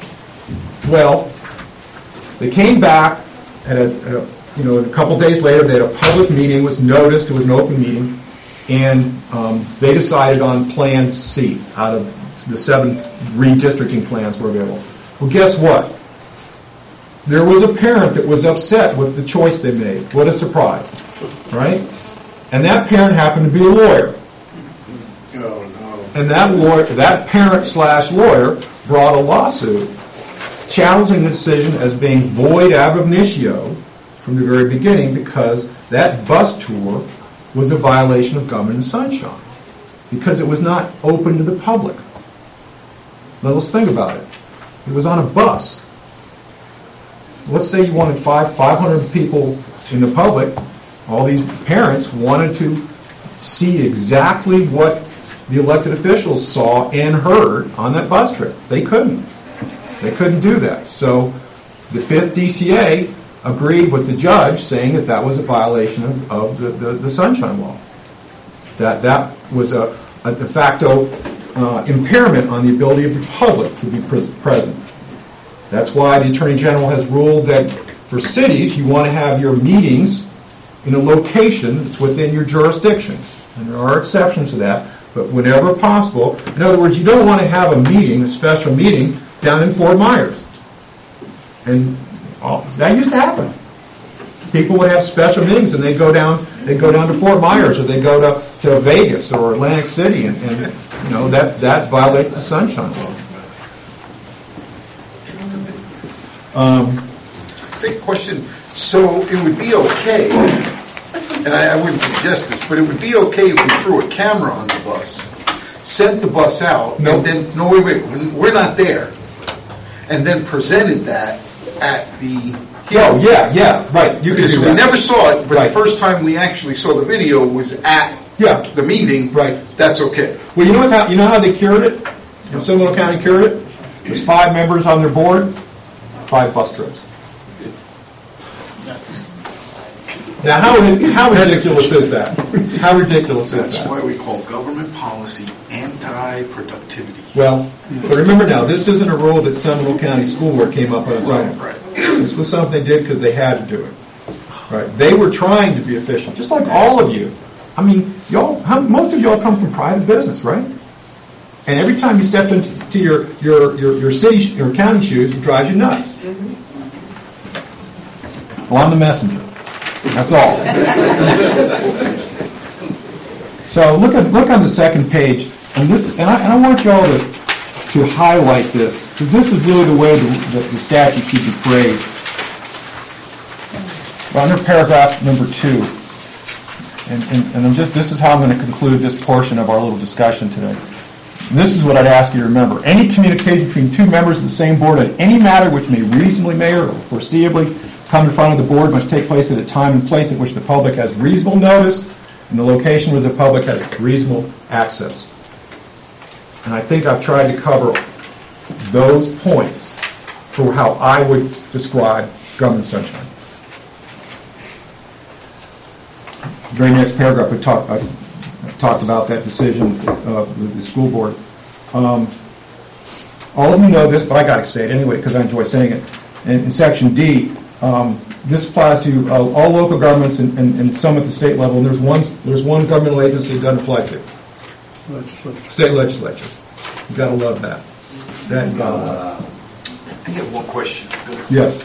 Well, they came back at a, at a you know, a couple days later. They had a public meeting. It was noticed. It was an open meeting. and um, they decided on Plan C out of the seven redistricting plans were available. Well, guess what? There was a parent that was upset with the choice they made. What a surprise, right? And that parent happened to be a lawyer. Oh, no. And that lawyer, that parent slash lawyer brought a lawsuit challenging the decision as being void ab initio from the very beginning because that bus tour was a violation of government and sunshine because it was not open to the public. Now let's think about it. It was on a bus. Let's say you wanted five, 500 people in the public. All these parents wanted to see exactly what the elected officials saw and heard on that bus trip. They couldn't. They couldn't do that. So the fifth D C A agreed with the judge saying that that was a violation of, of the, the, the Sunshine Law. That that was a, a de facto uh, impairment on the ability of the public to be pres- present. That's why the Attorney General has ruled that for cities, you want to have your meetings in a location that's within your jurisdiction. And there are exceptions to that, but whenever possible. In other words, you don't want to have a meeting, a special meeting, down in Fort Myers. And oh, that used to happen. People would have special meetings and they go down they go down to Fort Myers or they go to, to Vegas or Atlantic City and, and you know that, that violates the Sunshine Law. Um, Big question. So it would be okay, and I, I wouldn't suggest this, but it would be okay if we threw a camera on the bus, sent the bus out, No. and then, no, wait, wait, we're not there, and then presented that at the oh, yeah, yeah, right. You can Because do we that. never saw it, but Right. the first time we actually saw the video was at Yeah. the meeting. Right. That's okay. Well, you know what? How, you know how they cured it? How Seminole County cured it? There's five members on their board, five bus trips. Now, how how ridiculous is that? How ridiculous is That's that? why we call government policy anti-productivity. Well, but remember now, this isn't a rule that Seminole County School Board came up on its own. Right. This was something they did because they had to do it. Right? They were trying to be efficient, just like all of you. I mean, y'all, how, most of y'all come from private business, right? And every time you step into your your your, your city your county shoes, it drives you nuts. Well, I'm the messenger. That's all. So look at look on the second page, and this, and I, and I want y'all to to highlight this because this is really the way the, the, the statute should be phrased. Under paragraph number two, and, and, and I'm just this is how I'm going to conclude this portion of our little discussion today. And this is what I'd ask you to remember: any communication between two members of the same board on any matter which may reasonably may or foreseeably come in front of the board must take place at a time and place at which the public has reasonable notice and the location where the public has reasonable access. And I think I've tried to cover those points for how I would describe government sunshine. The very next paragraph, we talked, I talked about that decision of the school board. Um, all of you know this, but I got to say it anyway because I enjoy saying it. In, in section D, Um, this applies to uh, all local governments and, and, and some at the state level. And there's one there's one governmental agency it doesn't apply to. Legislature. State legislature. You got to love that. That you got to love. I have one question. Yes.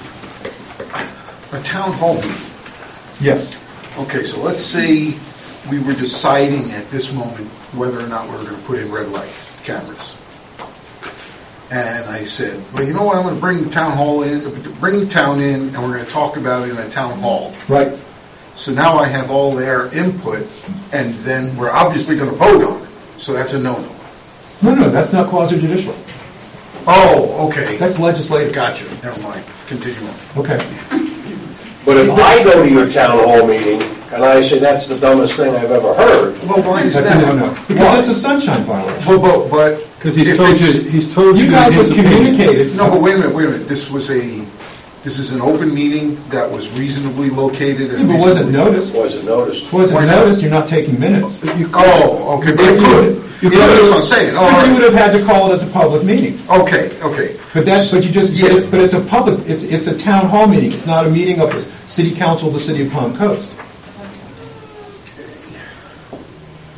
A town hall meeting. Yes. Okay, so let's say we were deciding at this moment whether or not we were going to put in red light cameras. And I said, well, you know what, I'm going to bring the town hall in, bring the town in, and we're going to talk about it in a town hall. Right. So now I have all their input, and then we're obviously going to vote on it. So that's a no-no. No, no, that's not quasi-judicial. Oh, okay. That's legislative. Gotcha. Never mind. Continue on. Okay. But if I go to your town hall meeting and I say that's the dumbest thing I've ever heard, Well, why is That's that? a no-no. Because Why? that's a sunshine violation. But, but, but. Because he's if told it's- you, he's told you. You guys have his opinion. communicated. No, but wait a minute, wait a minute. This was a, this is an open meeting that was reasonably located. Yeah, but was it noticed? was it noticed? Was it Why not? noticed? You're not taking minutes. Oh, okay, but If it you- could. you Yeah, could- that's what I'm saying. All But you would right. have had to call it as a public meeting. Okay, okay. But that's, but you just, Yeah. but it's, but it's a public, it's, it's a town hall meeting. It's not a meeting of the city council of the city of Palm Coast.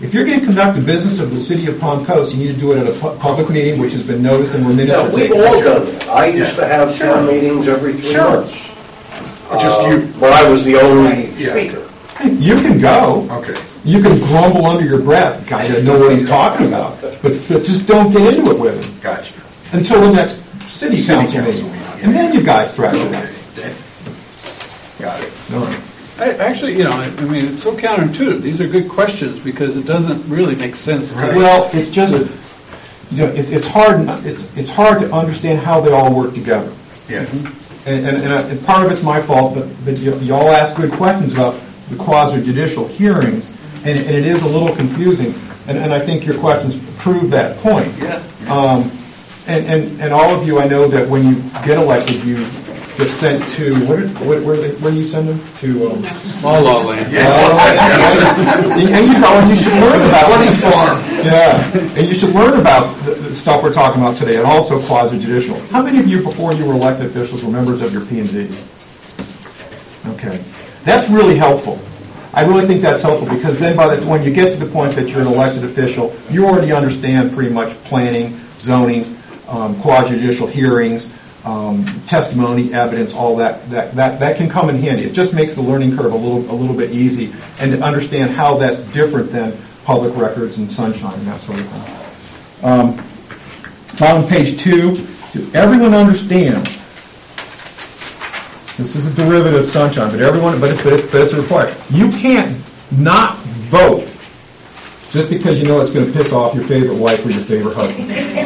If you're going to conduct the business of the city of Palm Coast, you need to do it at a pu- public meeting, which has been noticed and where minutes No, are we've taken. all done that. I used to have town meetings every three Sure. months. Just uh, you. When I was the only Yeah. speaker. You can go. Okay. You can grumble under your breath, guy doesn't know what he's talking about, but, but just don't get into it with him Gotcha. until the next city City council council meeting. meeting, yeah. And then you guys thrash it out. Okay. Got it. All right. I- Actually, you know, I I mean, it's so counterintuitive. These are good questions because it doesn't really make sense to. Well, it's just, you know, it's, it's hard, it's, it's hard to understand how they all work together. Yeah. And, and, and, I- and part of it's my fault, but, but you, you all ask good questions about the quasi-judicial hearings, and, and it is a little confusing, and, and I think your questions prove that point. Yeah. Um, and, and, and all of you, I know that when you get elected, you get sent to, where, did- where, where, they- where do you send them? To, um, Small law land. and and you know, and you should learn about Funny farm. Yeah, and you should learn about the, the stuff we're talking about today, and also quasi-judicial. How many of you, before you were elected officials, were members of your P and Z? Okay, that's really helpful. I really think that's helpful because then, by the when you get to the point that you're an elected official, you already understand pretty much planning, zoning, um, quasi-judicial hearings, um, testimony, evidence, all that, that. That that can come in handy. It just makes the learning curve a little a little bit easy, and to understand how that's different than public records and sunshine and that sort of thing. Um, bottom page two. Do everyone understand? This is a derivative of sunshine, but everyone, but, it, but, it, but it's required. You can't not vote just because you know it's going to piss off your favorite wife or your favorite husband.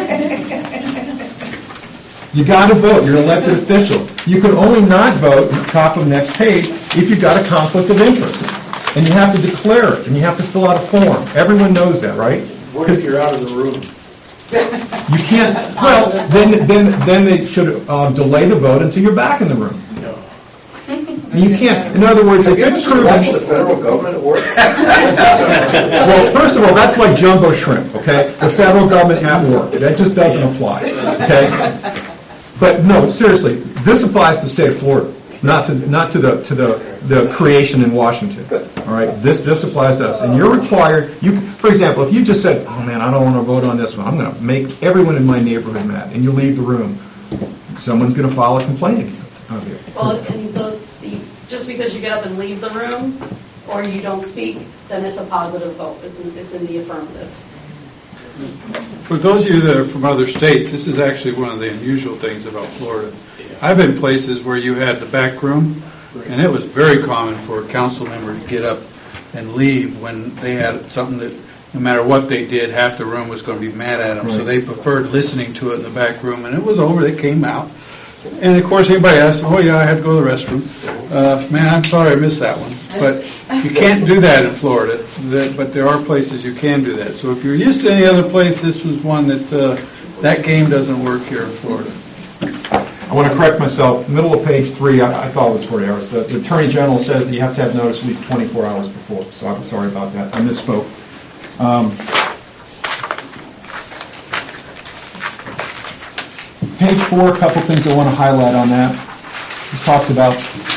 You got to vote. You're an elected official. You can only not vote, top of the next page, if you've got a conflict of interest. And you have to declare it, and you have to fill out a form. Everyone knows that, right? What if you're out of the room? You can't, well, then, then, then they should uh, delay the vote until you're back in the room. No. And you can't, in other words, if Have you it's ever watched the proven... federal government at work? Well, first of all, that's like jumbo shrimp, okay? The federal government at work. That just doesn't apply, okay? But no, seriously, this applies to the state of Florida, not to not to the to the, the creation in Washington. All right, this this applies to us, and you're required. You, for example, if you just said, "Oh man, I don't want to vote on this one. I'm going to make everyone in my neighborhood mad," and you leave the room, someone's going to file a complaint against you. Well, and the, the, just because you get up and leave the room, or you don't speak, then it's a positive vote. It's in, it's in the affirmative. For those of you that are from other states, this is actually one of the unusual things about Florida. I've been places where you had the back room, and it was very common for a council member to get up and leave when they had something that, no matter what they did, half the room was going to be mad at them. So they preferred listening to it in the back room, and it was over. They came out. And, of course, anybody asked, oh, yeah, I had to go to the restroom. Uh, man, I'm sorry I missed that one. But you can't do that in Florida, that, but there are places you can do that. So if you're used to any other place, this was one that uh, that game doesn't work here in Florida. I want to correct myself. Middle of page three, I, I thought it was forty hours. The, the Attorney General says that you have to have notice at least twenty-four hours before, so I'm sorry about that. I misspoke. Um, page four, a couple things I want to highlight on that. It talks about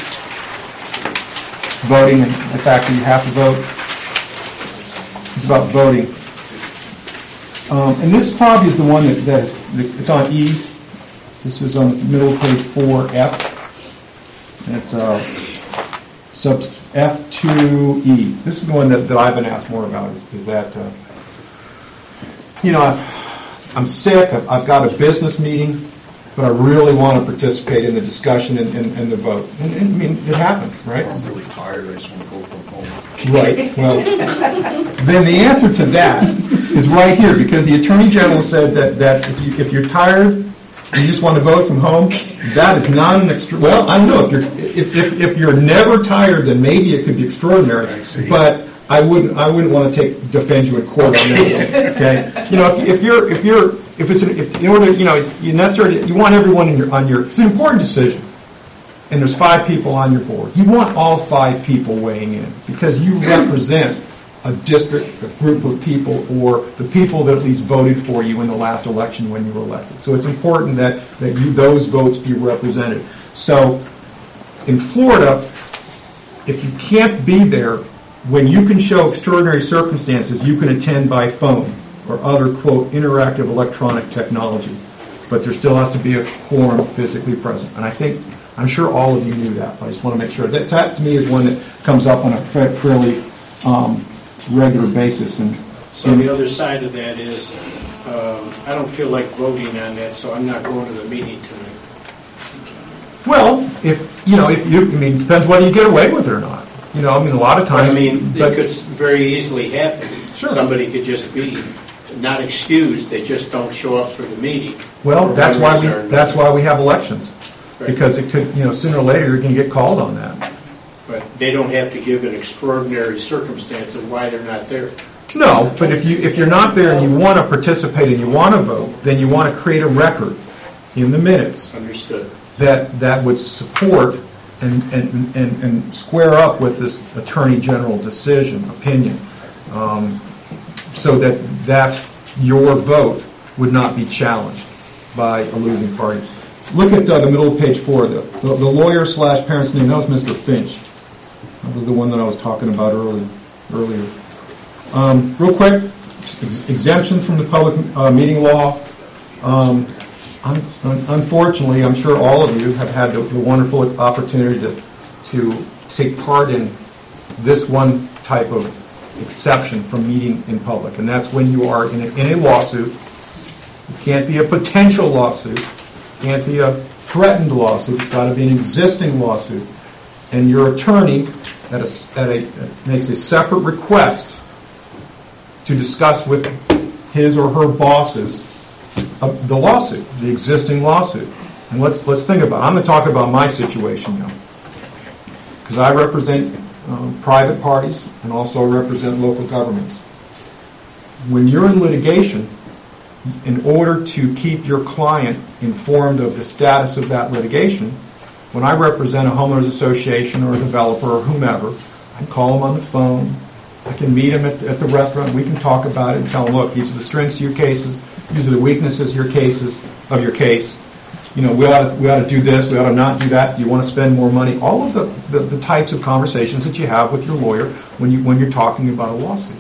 voting and the fact that you have to vote. It's about voting. Um, and this probably is the one that, that is, it's on E. This is on the middle of page four, F. And it's uh, sub F two E. This is the one that, that I've been asked more about, is, is that, uh, you know, I've, I'm sick, I've, I've got a business meeting, but I really want to participate in the discussion and, and, and the vote. And, and, I mean, it happens, right? I'm really tired, I just want to go from home. Right. Well, then the answer to that is right here, because the Attorney General said that, that if, you, if you're tired, you just want to vote from home, that is not an extra. Well, I don't know if you're if, if, if you're never tired, then maybe it could be extraordinary. But I wouldn't I wouldn't want to take defend you in court on that. Okay, you know, if, if you're if you're if it's an, if in order you know it's, you necessarily you want everyone in your on your it's an important decision, and there's five people on your board. You want all five people weighing in because you represent a district, a group of people, or the people that at least voted for you in the last election when you were elected. So it's important that, that you those votes be represented. So in Florida, if you can't be there when you can show extraordinary circumstances, you can attend by phone or other, quote, interactive electronic technology. But there still has to be a quorum physically present. And I think, I'm sure all of you knew that, but I just want to make sure. That, that to me, is one that comes up on a fa- fairly um, regular basis. And So the other side of that is, um, I don't feel like voting on that, so I'm not going to the meeting tonight. well, if, you know, if you, I mean, depends whether you get away with it or not. You know, I mean, a lot of But times. I mean, but- it could very easily happen. Sure. Somebody could just be not excused, they just don't show up for the meeting. Well, For that's one why we, reason or that's another. why we have elections. Right. Because it could, you know, sooner or later, you're going to get called on that. But they don't have to give an extraordinary circumstance of why they're not there. No, but if you, if you're not there and you want to participate and you want to vote, then you want to create a record in the minutes Understood. that, that would support and, and, and, and square up with this Attorney General decision, opinion, um, so that, that your vote would not be challenged by a losing party. Look at uh, the middle of page four. The, the, the lawyer slash parent's name, that was Mister Finch. That was the one that I was talking about earlier. earlier. Um, real quick, ex- exemptions from the public uh, meeting law. Um, un- un- unfortunately, I'm sure all of you have had the, the wonderful opportunity to, to take part in this one type of exception from meeting in public, and that's when you are in a, in a lawsuit. It can't be a potential lawsuit. It can't be a threatened lawsuit. It's got to be an existing lawsuit. And your attorney at a, at a, makes a separate request to discuss with his or her bosses uh, the lawsuit, the existing lawsuit. And let's let's think about it. I'm going to talk about my situation now, because I represent um, private parties and also represent local governments. When you're in litigation, in order to keep your client informed of the status of that litigation, when I represent a homeowners association or a developer or whomever, I call them on the phone. I can meet them at, at the restaurant. We can talk about it and tell them, look, these are the strengths of your cases. These are the weaknesses of your cases of your case. You know, we ought to, we ought to do this. We ought to not do that. You want to spend more money. All of the, the, the types of conversations that you have with your lawyer when you when you're talking about a lawsuit.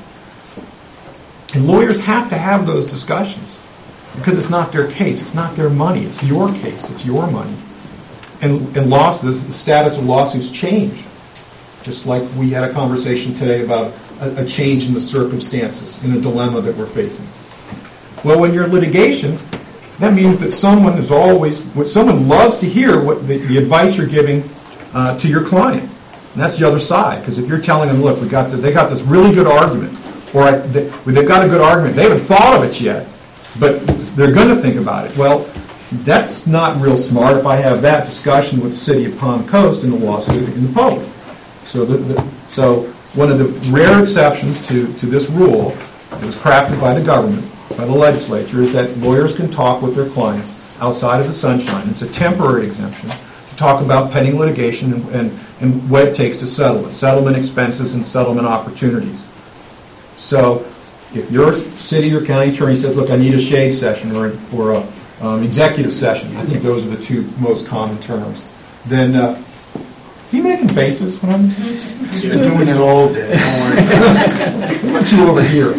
And lawyers have to have those discussions because it's not their case. It's not their money. It's your case. It's your money. And, and lawsuits, the status of lawsuits change. Just like we had a conversation today about a, a change in the circumstances, in a dilemma that we're facing. Well, when you're in litigation, that means that someone is always, what someone loves to hear what the, the advice you're giving uh, to your client. And that's the other side, because if you're telling them, look, we got to, they got this really good argument, or I, they, they've got a good argument, they haven't thought of it yet, but they're going to think about it. Well, that's not real smart if I have that discussion with the city of Palm Coast in the lawsuit in the public. So, the, the, so one of the rare exceptions to, to this rule that was crafted by the government, by the legislature, is that lawyers can talk with their clients outside of the sunshine. It's a temporary exemption to talk about pending litigation and, and, and what it takes to settle it, settlement expenses and settlement opportunities. So if your city or county attorney says, look, I need a shade session or, or a um, executive session, I think those are the two most common terms, then uh, is he making faces when I'm... He's been doing it all day. Don't worry about it. What about you over here?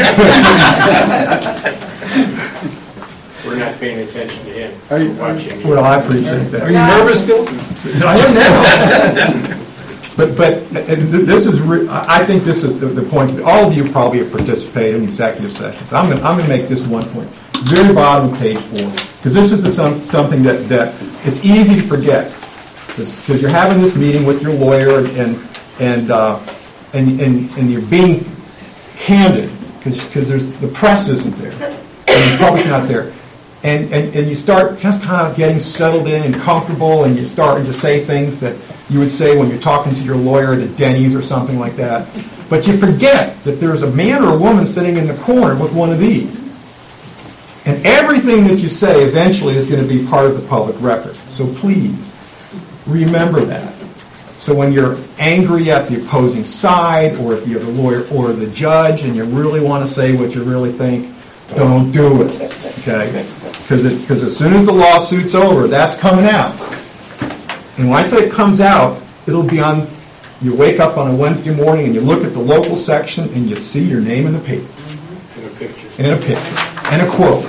We're not paying attention to him. Are you, We're watching you. well, I appreciate that. Are you nervous, Bill? I am now. But but and this is re- I think this is the, the point. All of you probably have participated in executive sessions. I'm going I'm going to make this one point. Very bottom of page four, because this is the, some, something that, that it's easy to forget, because you're having this meeting with your lawyer and and uh, and, and and you're being handed because because there's the press isn't there and the public's not there. And, and and you start just kind of getting settled in and comfortable, and you're starting to say things that you would say when you're talking to your lawyer at a Denny's or something like that. But you forget that there's a man or a woman sitting in the corner with one of these. And everything that you say eventually is going to be part of the public record. So please, remember that. So when you're angry at the opposing side, or if you're the lawyer or the judge, and you really want to say what you really think, don't do it, okay? Because because as soon as the lawsuit's over, that's coming out. And when I say it comes out, it'll be on You wake up on a Wednesday morning and you look at the local section and you see your name in the paper. In a picture. And a picture. And a quote.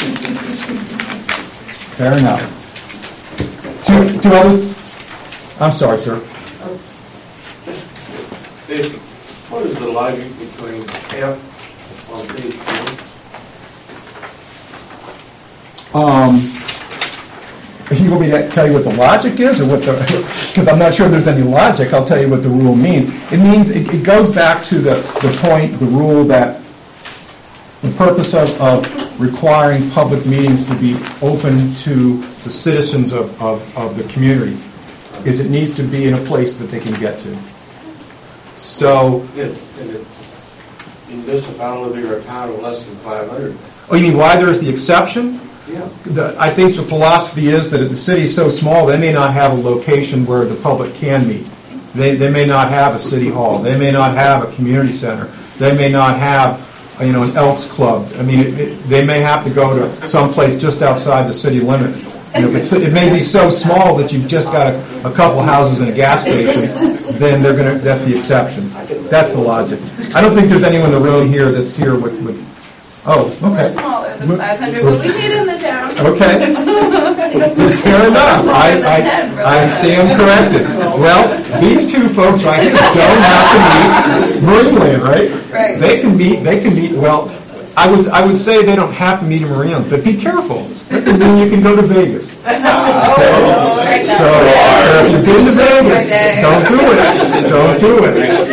Fair enough. Two, two others? I'm sorry, sir. Dave, what is the logic between F on page four? Um, you want me to tell you what the logic is, or what the? Because I'm not sure there's any logic. I'll tell you what the rule means. It means it, it goes back to the, the point, the rule that the purpose of, of requiring public meetings to be open to the citizens of, of, of the community is it needs to be in a place that they can get to. So, Yes, and it- municipality or a town of less than five hundred. oh, you mean why there's the exception? Yeah. The, I think the philosophy is that if the city is so small, they may not have a location where the public can meet. They, they may not have a city hall. They may not have a community center. They may not have, you know, an Elks Club. I mean, it, it, they may have to go to someplace just outside the city limits. You know, if it's, it may be so small that you've just got a, a couple houses and a gas station, then they're going to, that's the exception. That's the logic. I don't think there's anyone in the room here that's here with, with oh, We're okay. smaller than five hundred, but we meet in the town. Okay. Fair enough. I, I, I stand corrected. Well, these two folks right here don't have to meet Marineland, right? Right. They can meet, they can meet, well, I would, I would say they don't have to meet in Marineland, but be careful. Doesn't mean you can go to Vegas. Okay? So, so if you've been to Vegas, don't do it. Don't do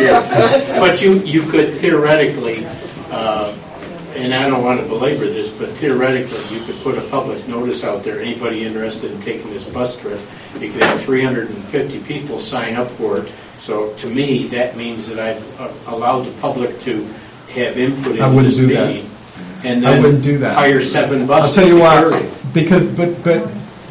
it. But you, you could theoretically, uh, and I don't want to belabor this, but theoretically, you could put a public notice out there, anybody interested in taking this bus trip, you could have three hundred fifty people sign up for it. So to me, that means that I've uh, allowed the public to have input I in wouldn't this do that. meeting. And I then wouldn't do that. hire seven buses. I'll tell you security. why. Because, but, but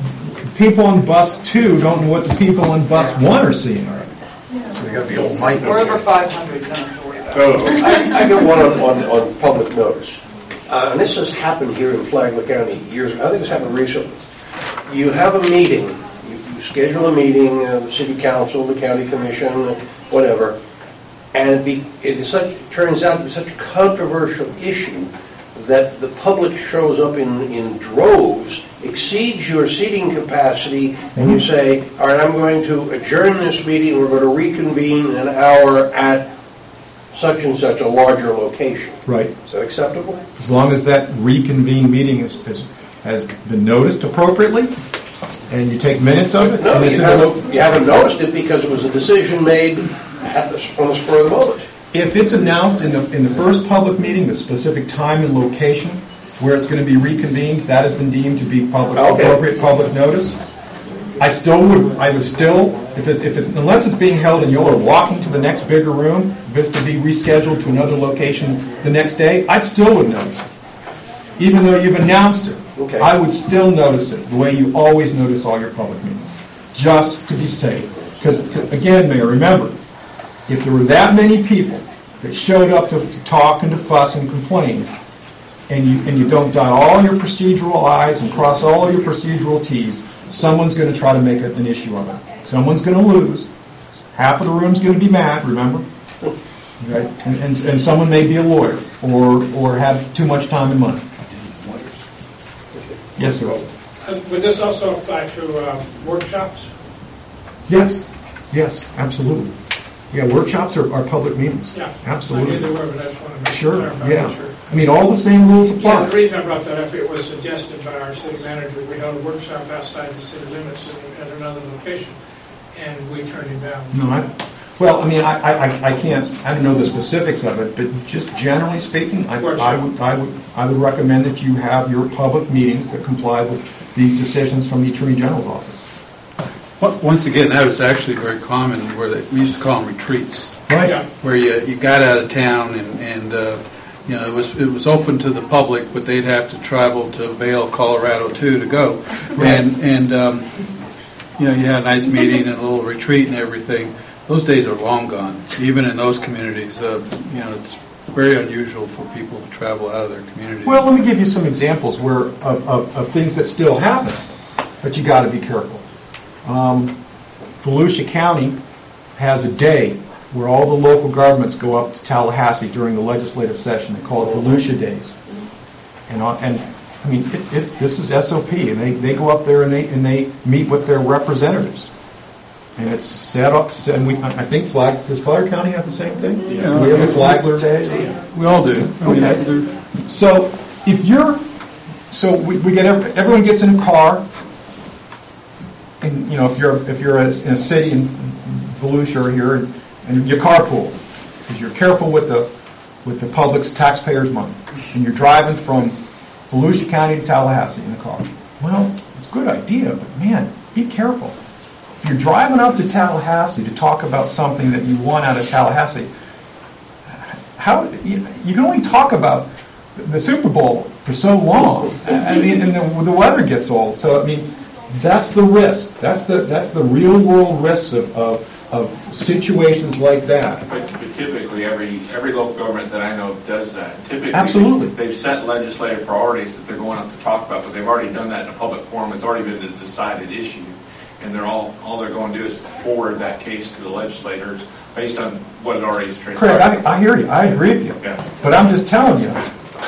people on bus two don't know what the people on bus one are seeing. So they got the old mic. We're over five hundred, don't have to worry about it. Oh, I I got one on, on, on public notice. Uh, and this has happened here in Flagler County years ago. I think it's happened recently. You have a meeting, you, you schedule a meeting, uh, the city council, the county commission, uh, whatever, and it, be, it is such, turns out to be such a controversial issue that the public shows up in, in droves, exceeds your seating capacity, and you say, all right, I'm going to adjourn this meeting, we're going to reconvene an hour at such and such a larger location. Right. Is that acceptable? As long as that reconvened meeting is, is, has been noticed appropriately, and you take minutes of it. No, and you it's in the lo- haven't, you haven't noticed it because it was a decision made at the, on the spur of the moment. If it's announced in the, in the first public meeting, the specific time and location where it's going to be reconvened, that has been deemed to be public, Okay. appropriate public notice. I still would, I would still, if it's, if it's, unless it's being held and you are walking to the next bigger room, if it's to be rescheduled to another location the next day, I still would notice it. Even though you've announced it, Okay. I would still notice it, the way you always notice all your public meetings, just to be safe. Because, again, Mayor, remember, if there were that many people that showed up to, to talk and to fuss and complain, and you and you don't dot all your procedural I's and cross all your procedural T's, someone's going to try to make an issue of it. Someone's going to lose. Half of the room's going to be mad, remember? Right? And, and, and someone may be a lawyer or or have too much time and money. Yes, sir. Uh, Would this also apply to uh, workshops? Yes. Yes, absolutely. Yeah, workshops are, are public meetings. Yeah. Absolutely. I knew they were, but I just want to make Sure, clarify, yeah. make sure. I mean, all the same rules Yeah, apply. the reason I brought that up, it was suggested by our city manager, we held a workshop outside the city limits at at another location, and we turned him down. No, I, well, I mean, I, I, I can't, I don't know the specifics of it, but just generally speaking, I, I would, I would, I would recommend that you have your public meetings that comply with these decisions from the Attorney General's office. Well, once again, that was actually very common where they, we used to call them retreats, Right? Yeah. where you, you got out of town and, and uh, you know, it was it was open to the public, but they'd have to travel to Vail, Colorado, too, to go. Right. And, and um, you know, you had a nice meeting and a little retreat and everything. Those days are long gone, even in those communities. Uh, you know, it's very unusual for people to travel out of their community. Well, let me give you some examples where of, of, of things that still happen, but you got to be careful. Um, Volusia County has a day where all the local governments go up to Tallahassee during the legislative session. They call it Volusia Days. And, on, and I mean, it, it's this is S O P, and they, they go up there and they and they meet with their representatives. And it's set up, and we, I think Flag, does Flagler County have the same thing? Yeah. We have a Flagler Day? We all do. I mean, Okay. they're- So if you're, so we, we get, every- everyone gets in a car, and, you know, if you're, if you're in a city in Volusia or here, and, and you carpool, because you're careful with the, with the public's taxpayers' money, and you're driving from Volusia County to Tallahassee in the car. Well, it's a good idea, but man, be careful. If you're driving up to Tallahassee to talk about something that you want out of Tallahassee, how you, you can only talk about the Super Bowl for so long. I mean, and the, the weather gets old. So I mean, that's the risk. That's the that's the real world risks of, of, of situations like that. But, but typically, every every local government that I know does that. Typically, Absolutely. they've set legislative priorities that they're going up to talk about, but they've already done that in a public forum. It's already been a decided issue, and they're all all they're going to do is forward that case to the legislators based on what it already is transpired. Craig, I, I hear you. I agree with you. Yes. But I'm just telling you.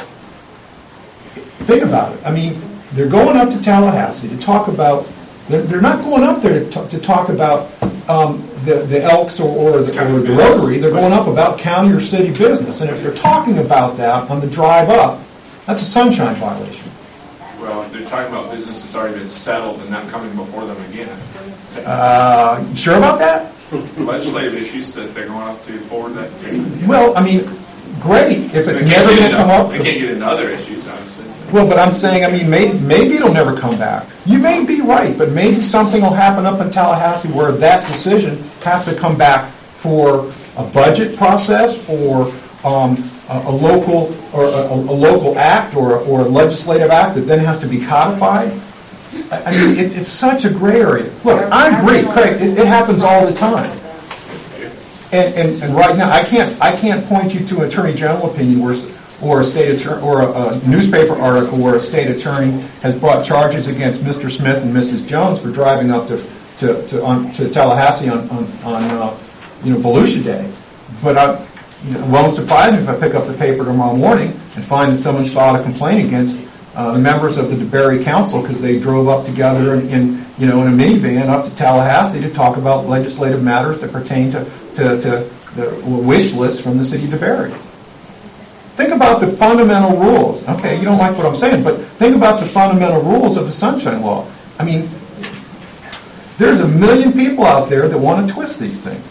Think about it. I mean, they're going up to Tallahassee to talk about. They're, they're not going up there to talk, to talk about um, the the Elks or, or, the, or the Rotary. They're going up about county or city business. And if they're talking about that on the drive up, that's a sunshine violation. Well, they're talking about business that's already been settled and not coming before them again. Uh, you sure about that? Legislative issues that they're going up to forward that to. Well, I mean, great if it's They never can't going get to into- come up. They can't get into other issues, obviously. Well, but I'm saying, I mean, maybe, maybe it'll never come back. You may be right, but maybe something will happen up in Tallahassee where that decision has to come back for a budget process or um, a, a local or a, a local act or, or a legislative act that then has to be codified. I, I mean, it's, it's such a gray area. Look, I agree, Craig. It, it happens all the time. And, and, and right now, I can't I can't point you to an attorney general opinion where. or a state attorney, or a, a newspaper article where a state attorney has brought charges against Mister Smith and Missus Jones for driving up to to to, on, to Tallahassee on on, on uh, you know Volusia Day. But I, you know, it won't surprise me if I pick up the paper tomorrow morning and find that someone's filed a complaint against uh, the members of the DeBerry Council because they drove up together in, in you know in a minivan up to Tallahassee to talk about legislative matters that pertain to to, to the wish list from the city of DeBerry. Think about the fundamental rules. Okay, you don't like what I'm saying, but think about the fundamental rules of the Sunshine Law. I mean, there's a million people out there that want to twist these things.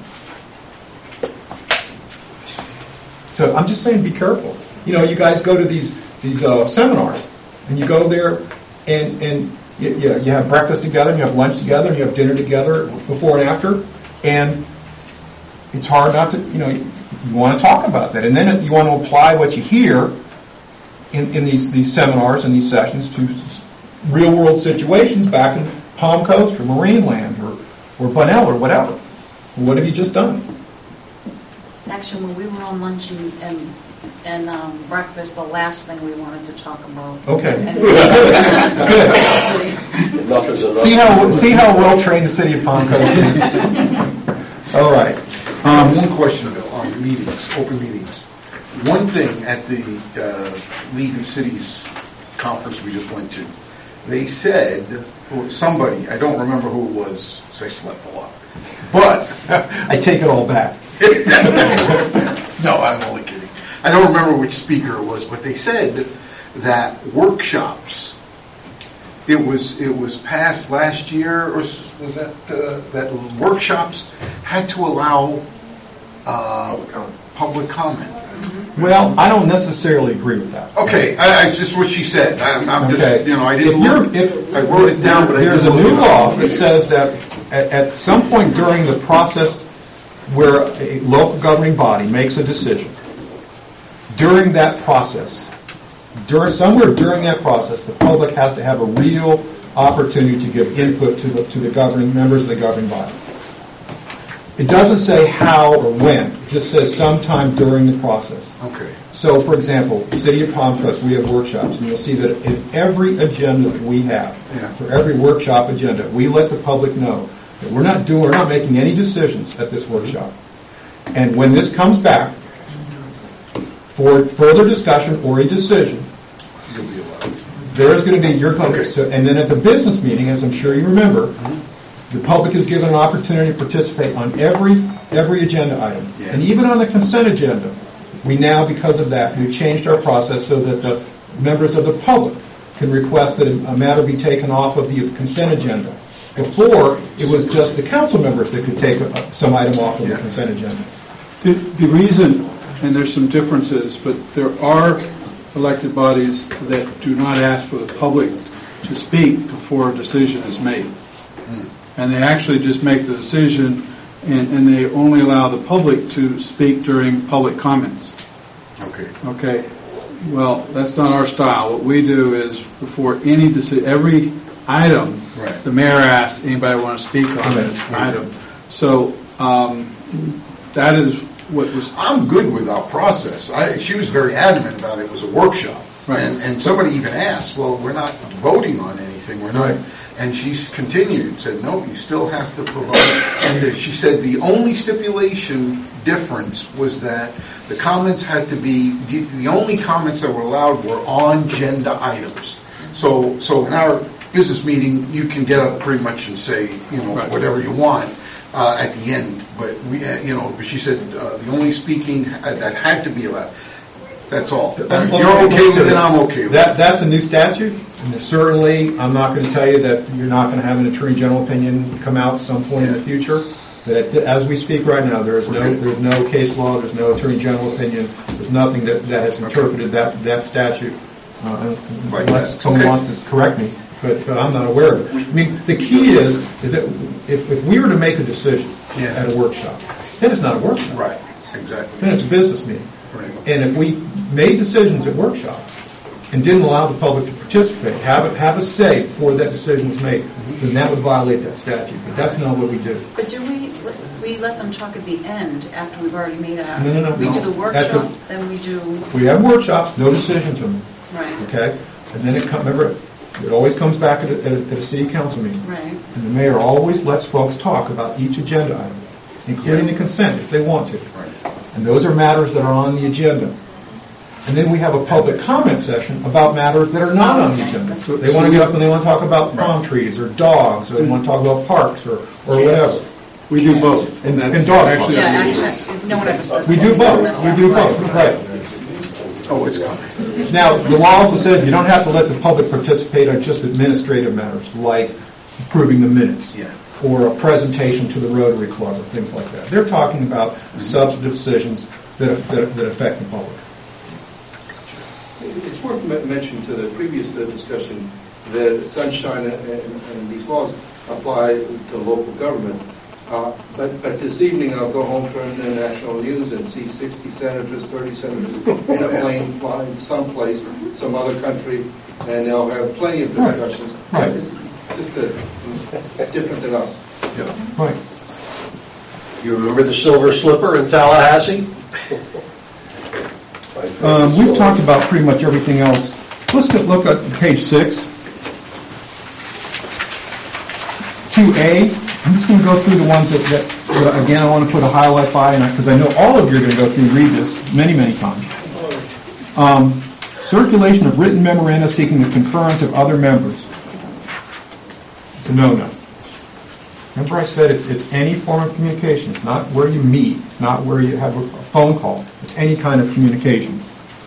So I'm just saying, be careful. You know, you guys go to these these uh, seminars, and you go there, and and you, you, you have breakfast together, and you have lunch together, and you have dinner together before and after, and it's hard not to, you know. You want to talk about that, and then you want to apply what you hear in, in these, these seminars and these sessions to real-world situations back in Palm Coast or Marineland or, or Bunnell or whatever. What have you just done? Actually, when we were on lunch and and, and um, breakfast, the last thing we wanted to talk about. Okay. And Good. Enough is enough. See how see how well trained the city of Palm Coast is. All right. Um, one question, Bill, on meetings, open meetings. One thing at the uh, League of Cities conference we just went to, they said, or somebody, I don't remember who it was, because I slept a lot, but I take it all back. No, I'm only kidding. I don't remember which speaker it was, but they said that workshops. It was it was passed last year, or was that uh, that workshops had to allow uh, Public comment. public comment. Well, I don't necessarily agree with that. Okay, I, I, it's just what she said. I'm, I'm just, Okay. you know, I If didn't you're- look. if- I wrote it down, but I There's a didn't new look it law up. that says that at, at some point during the process where a local governing body makes a decision, during that process, during somewhere during that process, the public has to have a real opportunity to give input to the to the governing members of the governing body. It doesn't say how or when. It just says sometime during the process. Okay. So, for example, the City of Palm Coast, we have workshops, and you'll see that in every agenda that we have, Yeah. for every workshop agenda, we let the public know that we're not doing, we're not making any decisions at this workshop. And when this comes back for further discussion or a decision, You'll be allowed. there is going to be your Okay. so, and then at the business meeting, as I'm sure you remember, the public is given an opportunity to participate on every every agenda item, Yeah. and even on the consent agenda. We now, because of that, we've changed our process so that the members of the public can request that a matter be taken off of the consent agenda. Before, it was just the council members that could take a, some item off of the Yeah. consent agenda. The, the reason, and there's some differences, but there are elected bodies that do not ask for the public to speak before a decision is made. And they actually just make the decision, and, and they only allow the public to speak during public comments. Okay. Okay, well, that's not our style. What we do is, before any decision, every item, Right. the mayor asks, anybody want to speak on this item? So, um, that is what was, I'm good with our process. I, she was very adamant about it was a workshop. Right. And, and somebody even asked, well, we're not voting on anything, we're not. Right. And she continued, said, no, you still have to provide. And uh, she said the only stipulation difference was that the comments had to be, the, the only comments that were allowed were on agenda items. So, so in our business meeting, you can get up pretty much and say, you know, Right. whatever you want. Uh, at the end, but we, uh, you know, but she said uh, the only speaking uh, that had to be allowed. That's all. Uh, if you're okay with it, I'm okay with that, it. That's a new statute, and certainly, I'm not going to tell you that you're not going to have an Attorney General opinion come out at some point in the future, but at, as we speak right now, there is no, there's no case law, there's no Attorney General opinion, there's nothing that, that has interpreted that, that statute, uh, Like unless that. someone Okay. wants to correct me, but, but I'm not aware of it. I mean, the key is, is that if, if we were to make a decision Yeah. at a workshop, then it's not a workshop. Right, exactly. Then it's a business meeting. Right. And if we made decisions at workshops and didn't allow the public to participate, have a, have a say before that decision was made, then that would violate that statute. But that's not what we do. But do we, we let them talk at the end after we've already made a... No, no, no, We no. do the At the- workshop, then we do, We have workshops, no decisions are made, right, okay? And then it comes, remember, it always comes back at a, at a, at a city council meeting. right. And the mayor always lets folks talk about each agenda item, including the consent if they want to. Right. And those are matters that are on the agenda. And then we have a public comment session about matters that are not on the agenda. They want to get up and they want to talk about palm trees or dogs, or they want to talk about parks or, or whatever. we do both. And- that's and dog actually Yeah, unusual. actually, no one ever says... We do both, we do both, right. Oh, it's coming. Now, the law also says you don't have to let the public participate on just administrative matters, like approving the minutes. Yeah. Or a presentation to the Rotary Club or things like that. They're talking about substantive decisions that, that, that affect the public. It's worth me- mentioning to the previous uh, discussion that sunshine and, and and these laws apply to local government. Uh, But, but this evening, I'll go home, turn the national news, and see sixty senators, thirty senators in a plane flying someplace, some other country, and they'll have plenty of discussions. Right. Just uh, different than us. Right. You remember the Silver Slipper in Tallahassee? Um, we've talked about pretty much everything else. Let's get, look at page six. two A, I'm just going to go through the ones that, that, again, I want to put a highlight by, because I know all of you are going to go through and read this many, many times. Um, circulation of written memoranda seeking the concurrence of other members. It's a no-no. Remember I said it's, it's any form of communication. It's not where you meet. It's not where you have a phone call. It's any kind of communication.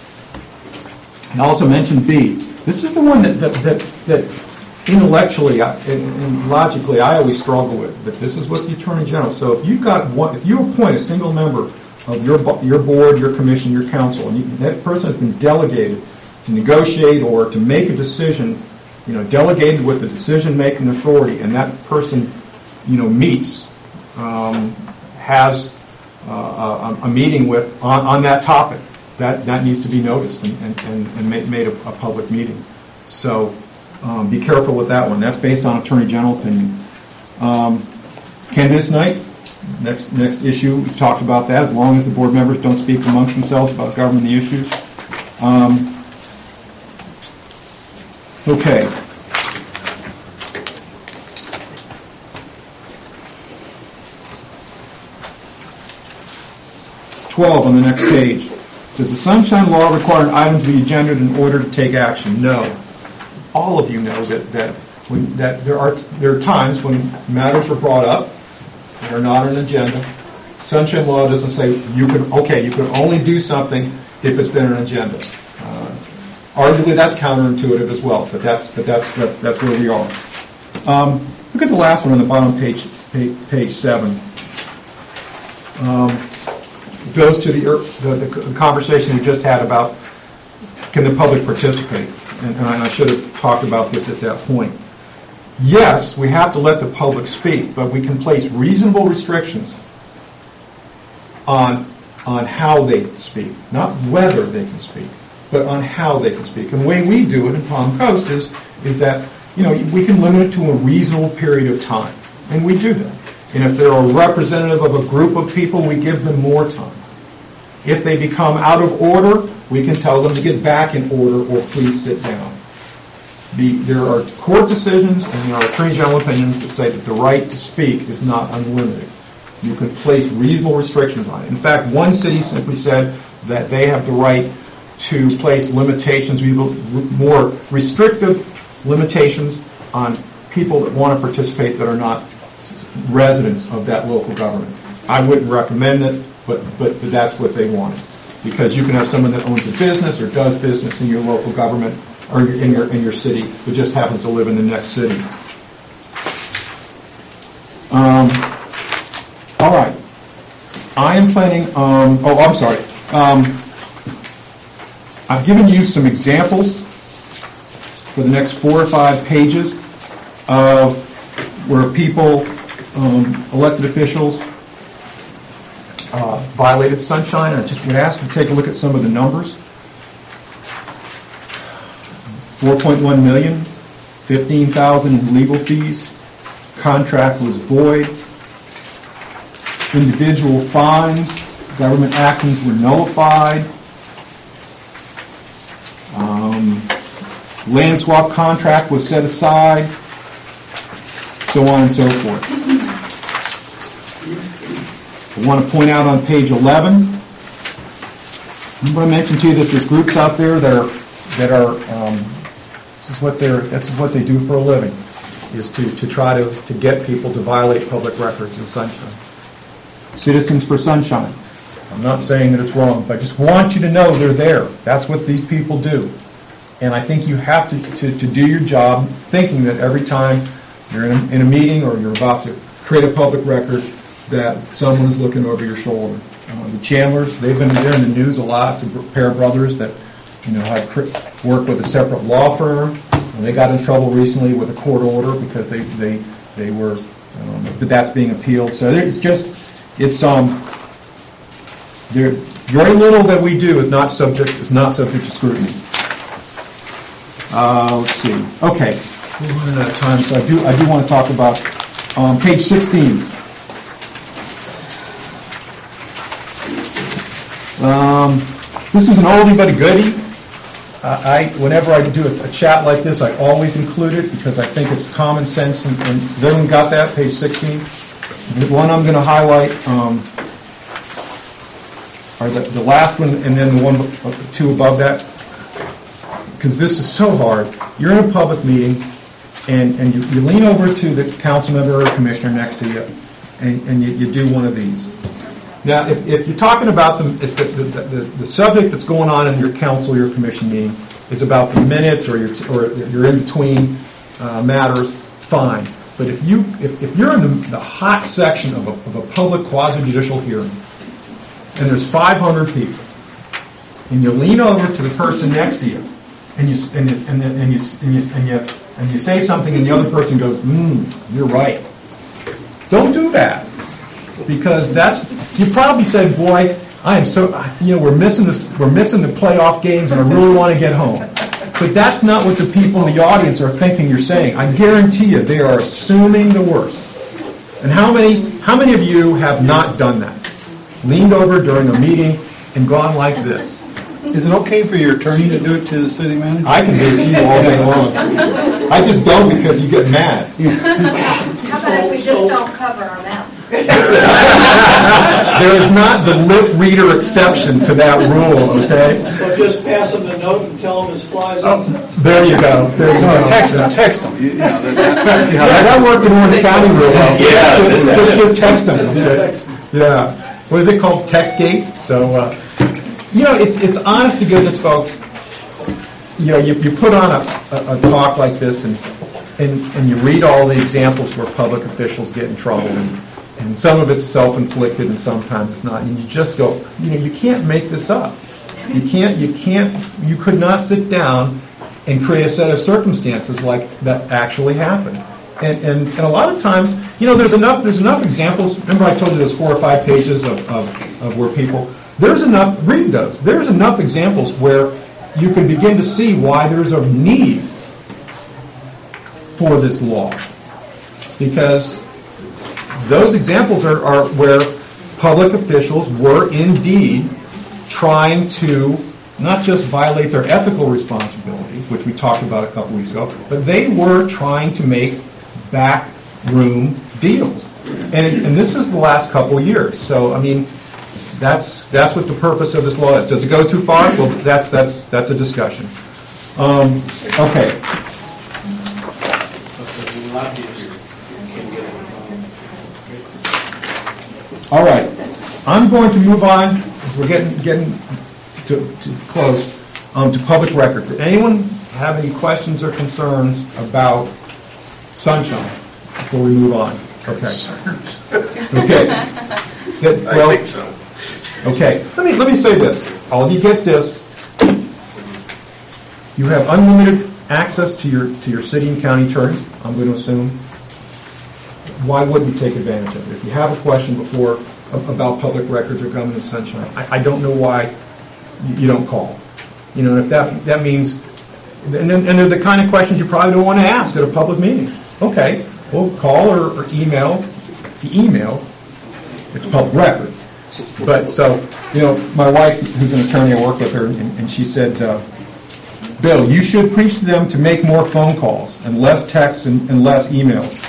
I also mentioned B. This is the one that, that, that, that intellectually and, and logically I always struggle with, but this is what the Attorney General. So if you've got one, if you appoint a single member of your, your board, your commission, your council, and you, that person has been delegated to negotiate or to make a decision, you know, delegated with the decision-making authority, and that person, you know, meets, um, has uh, a, a meeting with on, on that topic. That that needs to be noticed and and, and, and made, made a, a public meeting. So um, be careful with that one. That's based on Attorney General opinion. Um, candidates night. Next next issue. We talked about that. As long as the board members don't speak amongst themselves about governing the issues. Um, okay. twelve on the next page. Does the Sunshine Law require an item to be agended in order to take action? No. All of you know that that, when, that there are there are times when matters are brought up that are not on an agenda. Sunshine Law doesn't say you can okay you can only do something if it's been on an agenda. Uh, arguably, that's counterintuitive as well, but that's but that's that's, that's where we are. Um, look at the last one on the bottom page page, page seven. Um, it goes to the, the the conversation we just had about can the public participate, and, and I should have talked about this at that point. Yes, we have to let the public speak, but we can place reasonable restrictions on on how they speak, not whether they can speak, but on how they can speak. And the way we do it in Palm Coast is is that you know we can limit it to a reasonable period of time, and we do that. And if they're a representative of a group of people, we give them more time. If they become out of order, we can tell them to get back in order or please sit down. The, there are court decisions and there are attorney general opinions that say that the right to speak is not unlimited. You can place reasonable restrictions on it. In fact, one city simply said that they have the right to place limitations, more restrictive limitations on people that want to participate that are not residents of that local government. I wouldn't recommend it, but, but, but that's what they wanted. Because you can have someone that owns a business or does business in your local government or in your in your city who just happens to live in the next city. Um, all right. I am planning, um, oh, I'm sorry. Um, I've given you some examples for the next four or five pages of where people, um, elected officials, uh, violated sunshine. I just would ask you to take a look at some of the numbers. four point one million dollars, fifteen thousand dollars in legal fees, contract was void, individual fines, government actions were nullified, um, land swap contract was set aside, so on and so forth. I want to point out on page eleven, I'm going to mention to you that there's groups out there that are, that are um, this is what they're, this is what they do for a living, is to, to try to, to get people to violate public records in Sunshine. Citizens for Sunshine. I'm not saying that it's wrong, but I just want you to know they're there. That's what these people do. And I think you have to, to, to do your job thinking that every time you're in a, in a meeting or you're about to create a public record that someone's looking over your shoulder. Uh, the Chandlers, they've been there in the news a lot. It's a pair of brothers that you know had worked with a separate law firm. And they got in trouble recently with a court order because they they they were, um, but that's being appealed. So it's just it's um there very little that we do is not subject is not subject to scrutiny. Uh, let's see. Okay, we're running out of time, so I do I do want to talk about um, page sixteen. Um, this is an oldie but a goodie. Uh, I, whenever I do a, a chat like this, I always include it because I think it's common sense. And, and everyone got that? Page sixteen. The one I'm going to highlight, um, or the, the last one, and then the one, two above that, because this is so hard. You're in a public meeting, and, and you, you lean over to the council member or commissioner next to you, and, and you, you do one of these. Now, if, if you're talking about the, if the, the, the, the subject that's going on in your council or your commission meeting is about the minutes or your or your in-between uh, matters, fine. But if you if, if you're in the, the hot section of a, of a public quasi-judicial hearing and there's five hundred people and you lean over to the person next to you and you and you and you and you and you, and you, and you say something and the other person goes, "Hmm, you're right." Don't do that. Because that's, you probably said, boy, I am so, you know, we're missing this, we're missing the playoff games and I really want to get home. But that's not what the people in the audience are thinking you're saying. I guarantee you they are assuming the worst. And how many, how many of you have not done that? Leaned over during a meeting and gone like this. Is it okay for your attorney to do it to the city manager? I can do it to you all day long. I just don't because you get mad. How about if we just don't cover our mouth? there is not the lip reader exception to that rule, okay? So just pass him the note and tell him his flies Oh, outside. there you go, there you go. Text them, text them. You know, that- that's- Yeah, that worked in Orange County real well. Yeah, didn't it? Just, just text them. okay? Yeah. What is it called? TextGate? So, uh, you know, it's, it's honest to goodness, folks. You know, you, you put on a, a, a talk like this and, and, and you read all the examples where public officials get in trouble, and, and some of it's self-inflicted and sometimes it's not. And you just go, you know, you can't make this up. You can't, you can't, you could not sit down and create a set of circumstances like that actually happened. And, and, and a lot of times, you know, there's enough, there's enough examples. Remember I told you there's four or five pages of, of, of where people, there's enough, read those. There's enough examples where you can begin to see why there's a need for this law. Because those examples are, are where public officials were indeed trying to not just violate their ethical responsibilities, which we talked about a couple weeks ago, but they were trying to make backroom deals. And, and this is the last couple of years. So, I mean, that's that's what the purpose of this law is. Does it go too far? Well, that's that's that's a discussion. Um, okay. All right. I'm going to move on. We're getting getting to, to close um, to public records. Did anyone have any questions or concerns about Sunshine before we move on? Okay. Okay. That, well, I think so. Okay. Let me let me say this. All of you get this. You have unlimited access to your to your city and county attorneys, I'm going to assume. Why wouldn't you take advantage of it? If you have a question before about public records or government of Sunshine, I, I don't know why you don't call. You know, if that that means, and, and they're the kind of questions you probably don't want to ask at a public meeting. Okay, well, call or, or email. If you email, it's public record. But so, you know, my wife, who's an attorney, I work with her, and, and she said, uh, Bill, you should preach to them to make more phone calls and less texts and, and less emails.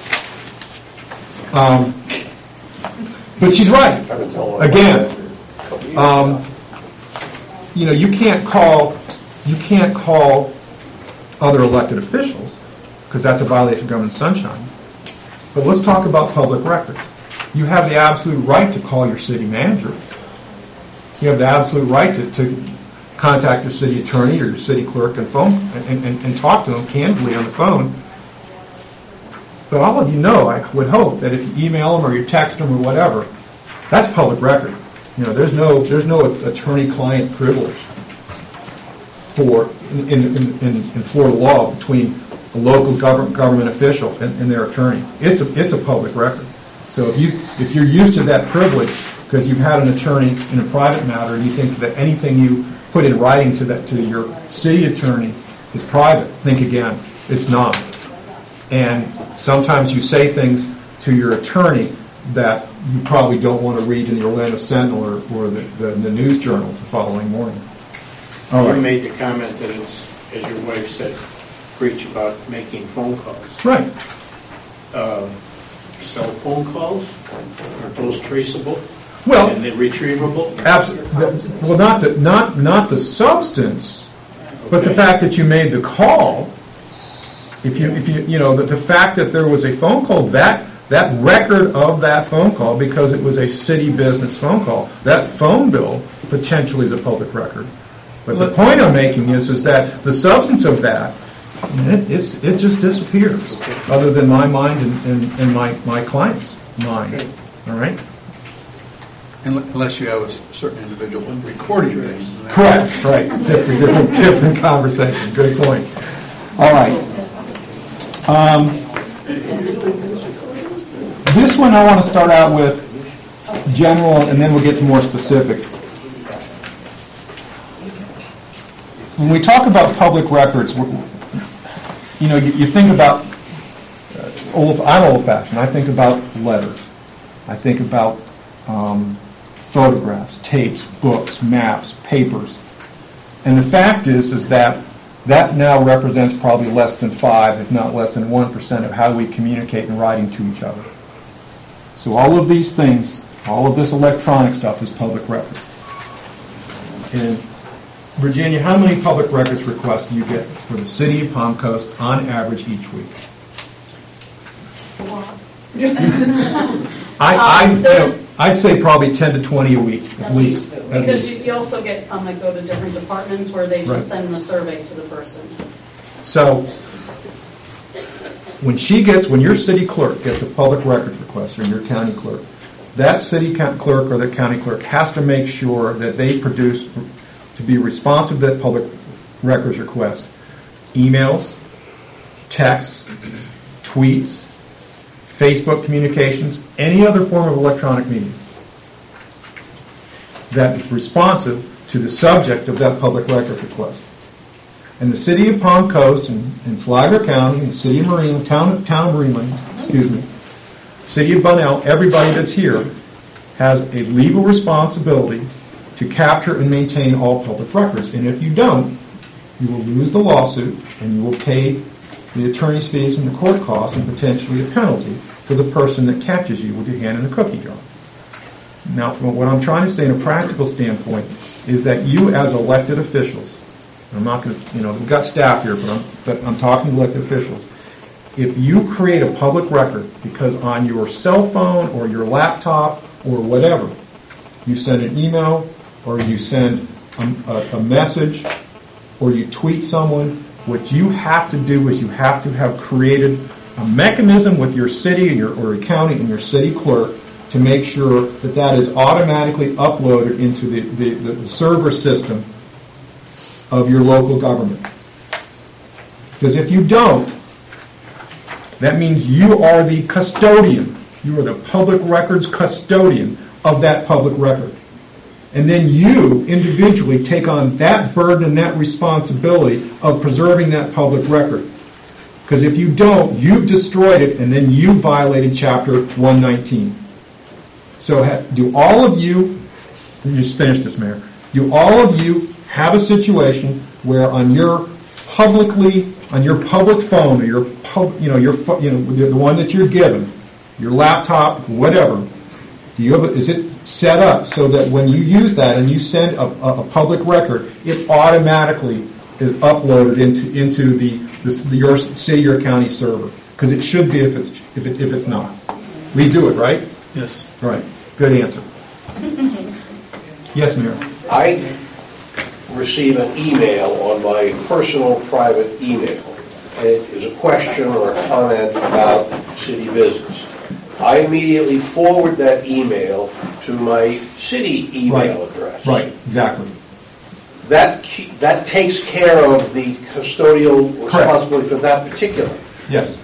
Um, but she's right. Again, um, you know, you can't call, you can't call other elected officials because that's a violation of government sunshine. But let's talk about public records. You have the absolute right to call your city manager. You have the absolute right to, to contact your city attorney or your city clerk and phone and, and, and talk to them candidly on the phone. But all of you know, I would hope, that if you email them or you text them or whatever, that's public record. You know, there's no there's no attorney-client privilege for in, in, in, in Florida law between a local government government official and, and their attorney. It's a it's a public record. So if you if you're used to that privilege because you've had an attorney in a private matter and you think that anything you put in writing to that to your city attorney is private, think again. It's not. And sometimes you say things to your attorney that you probably don't want to read in the Orlando Sentinel or, or the, the, the News Journal the following morning. All right. You made the comment that it's, as your wife said, preach about making phone calls. Right. Uh, cell phone calls, are those traceable? Well, and they're retrievable? Absolutely. Well, not the not not the substance, okay. But the fact that you made the call. If you if you you know the, the fact that there was a phone call, that that record of that phone call, because it was a city business phone call, that phone bill potentially is a public record. But the point I'm making is is that the substance of that, it it's, it just disappears, okay. Other than my mind and, and, and my, my client's mind. Okay. All right. Unless you have a certain individual recording things. Correct. Right. Different, different, different conversation. Good point. All right. Um, this one I want to start out with general, and then we'll get to more specific. When we talk about public records, you know, you, you think about uh, old. I'm old-fashioned. I think about letters. I think about um, photographs, tapes, books, maps, papers. And the fact is, is that that now represents probably less than five, if not less than one percent of how we communicate in writing to each other. So all of these things All of this electronic stuff is public records. And Virginia, how many public records requests do you get for the city of Palm Coast on average each week? I, I, Um, you know, I'd say probably ten to twenty a week, at At least. least, at because least. you you also get some that go to different departments where they Right. just send the survey to the person. So, when she gets, when your city clerk gets a public records request, or your county clerk, that city co- clerk or the county clerk has to make sure that they produce, to be responsive to that public records request, emails, texts, tweets, Facebook communications, any other form of electronic media that is responsive to the subject of that public records request. And the city of Palm Coast and, and Flagler County and the city of Marine, town, town of Marineland, excuse me, city of Bunnell, everybody that's here has a legal responsibility to capture and maintain all public records. And if you don't, you will lose the lawsuit and you will pay the attorney's fees and the court costs and potentially a penalty to the person that catches you with your hand in a cookie jar. Now, from what I'm trying to say in a practical standpoint is that you as elected officials, I'm not going to, you know, we've got staff here, but I'm, but I'm talking to elected officials. If you create a public record because on your cell phone or your laptop or whatever, you send an email or you send a, a, a message or you tweet someone, what you have to do is you have to have created a mechanism with your city and your, or your county and your city clerk to make sure that that is automatically uploaded into the, the, the server system of your local government. Because if you don't, that means you are the custodian. You are the public records custodian of that public record. And then you individually take on that burden and that responsibility of preserving that public record. Because if you don't, you've destroyed it and then you violated Chapter one nineteen. So ha- do all of you, let me just finish this, Mayor, do all of you have a situation where on your publicly, on your public phone or your pub, you know, your pho- you know, the the one that you're given, your laptop, whatever, do you have a, is it set up so that when you use that and you send a, a, a public record, it automatically is uploaded into into the, the your city or county server? Because it should be if it's if it, if it's not. We do it, right? Yes. Right. Good answer. Yes, Mayor. I receive an email on my personal private email, and it is a question or a comment about city business. I immediately forward that email to my city email Right. address. Right. Exactly. That ke- that takes care of the custodial responsibility for that particular. Yes.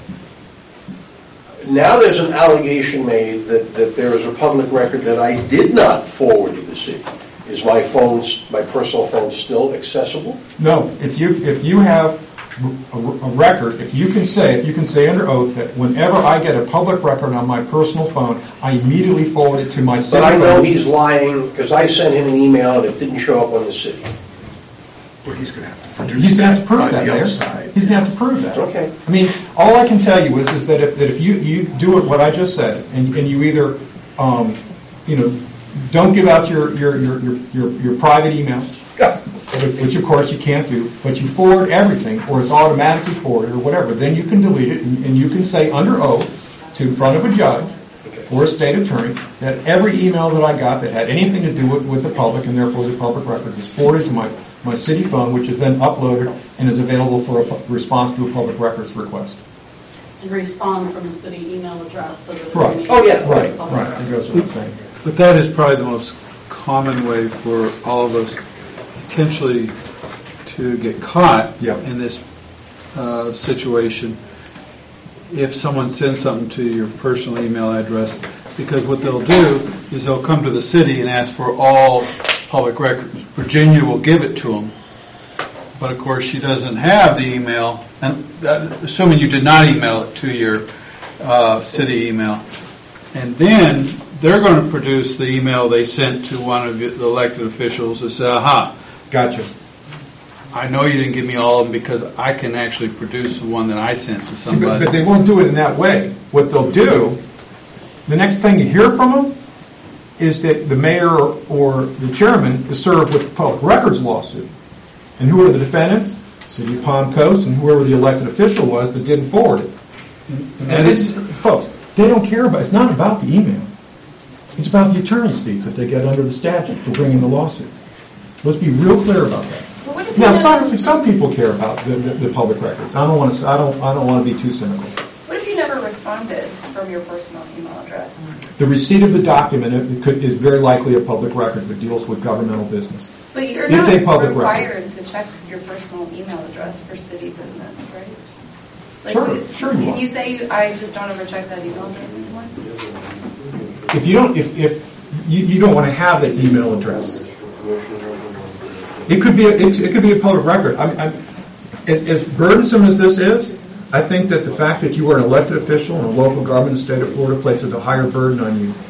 Now there's an allegation made that, that there is a public record that I did not forward to the city. Is my phone, my personal phone, still accessible? No. If you if you have a, a record, if you can say, if you can say under oath that whenever I get a public record on my personal phone, I immediately forward it to my city. But I know phone. he's lying because I sent him an email and it didn't show up on the city. Well, he's going to have to produce He's going to have to prove on that, the Mayor. other side. He's going to have to prove that. Okay. I mean, all I can tell you is, is that if, that if you, you do it what I just said, and, and you either, um, you know, don't give out your your your your, your, your private email, which of course you can't do, but you forward everything, or it's automatically forwarded, or whatever, then you can delete it, and, and you can say under oath to in front of a judge or a state attorney that every email that I got that had anything to do with, with the public, and therefore the public record, was forwarded to my my city phone, which is then uploaded and is available for a pu- response to a public records request. And respond from the city email address so that. Right. we Oh, yeah. Right, public right, record. that goes without saying. But that is probably the most common way for all of us potentially to get caught Yeah. in this uh, situation if someone sends something to your personal email address, because what they'll do is they'll come to the city and ask for all public records. Virginia will give it to them, but of course she doesn't have the email, and uh, assuming you did not email it to your uh, city email, and then they're going to produce the email they sent to one of the elected officials and say, aha, Gotcha. I know you didn't give me all of them because I can actually produce the one that I sent to See, but, somebody. but they won't do it in that way. What they'll do, the next thing you hear from them is that the mayor or the chairman is served with a public records lawsuit. And who are the defendants? City of Palm Coast and whoever the elected official was that didn't forward it. And, and it's, folks, they don't care about, it's not about the email. It's about the attorney's fees that they get under the statute for bringing the lawsuit. Let's be real clear about that. But what if Now, you some, never- some people care about the, the, the public records. I don't want to, I don't, I don't want to be too cynical. What if you never responded from your personal email address? The receipt of the document it could, is very likely a public record that deals with governmental business. But you're It's not a public record. required to check your personal email address for city business, right? Like, Sure, you- sure you Can are. you say, you- I just don't ever check that email address anymore? If you don't, if, if you, you don't want to have that email address, it could be, a, it, it could be a public record. I'm, I'm, as, as burdensome as this is, I think that the fact that you are an elected official in a local government in the state of Florida places a higher burden on you.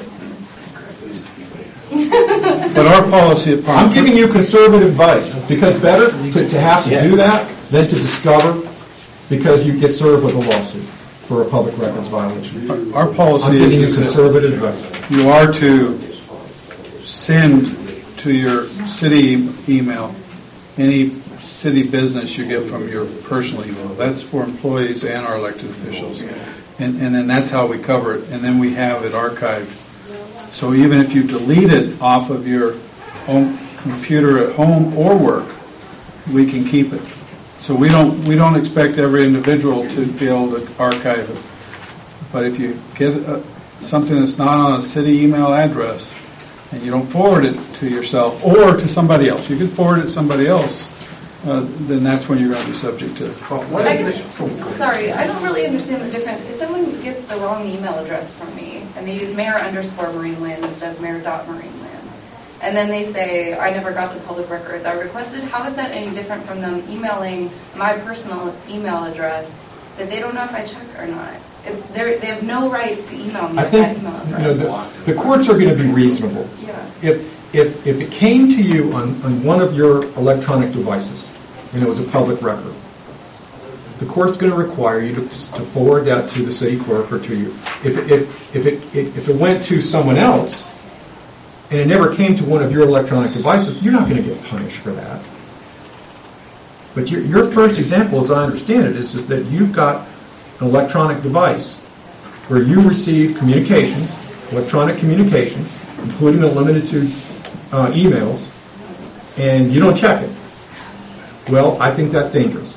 But our policy at Palm I'm giving you conservative advice, because better to, to have to do that than to discover because you get served with a lawsuit for a public records violation. Our policy I'm is giving you is that conservative advice. you are to send to your city email any city business you get from your personal email. That's for employees and our elected officials. And, and then that's how we cover it. And then we have it archived. So even if you delete it off of your own computer at home or work, we can keep it. So we don't we don't expect every individual to be able to archive it. But if you get uh, something that's not on a city email address and you don't forward it to yourself or to somebody else, you can forward it to somebody else, uh, then that's when you're going to be subject to it. I guess- Sorry, I don't really understand the difference. If someone gets the wrong email address from me and they use mayor underscore marineland instead of mayor dot marineland, and then they say, I never got the public records I requested, how is that any different from them emailing my personal email address that they don't know if I check or not? It's They have no right to email me I with that think email you know, address. the, the courts are going to be reasonable. Yeah. If, if, if it came to you on, on one of your electronic devices and it was a public record, the court's going to require you to, to forward that to the city clerk or to you. If, it- if, if, it, if it went to someone else and it never came to one of your electronic devices, you're not going to get punished for that. But your, your first example, as I understand it, is, is that you've got an electronic device where you receive communications, electronic communications, including the limited to uh, emails, and you don't check it. Well, I think that's dangerous.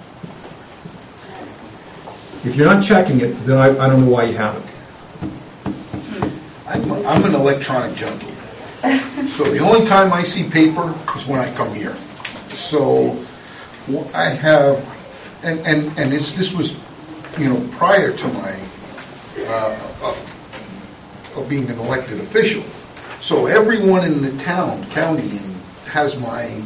If you're not checking it, then I, I don't know why you have it. I'm, I'm an electronic junkie. So the only time I see paper is when I come here. So wh- I have, and, and, and this, this was, you know, prior to my, uh, of, of being an elected official. So everyone in the town, county, has my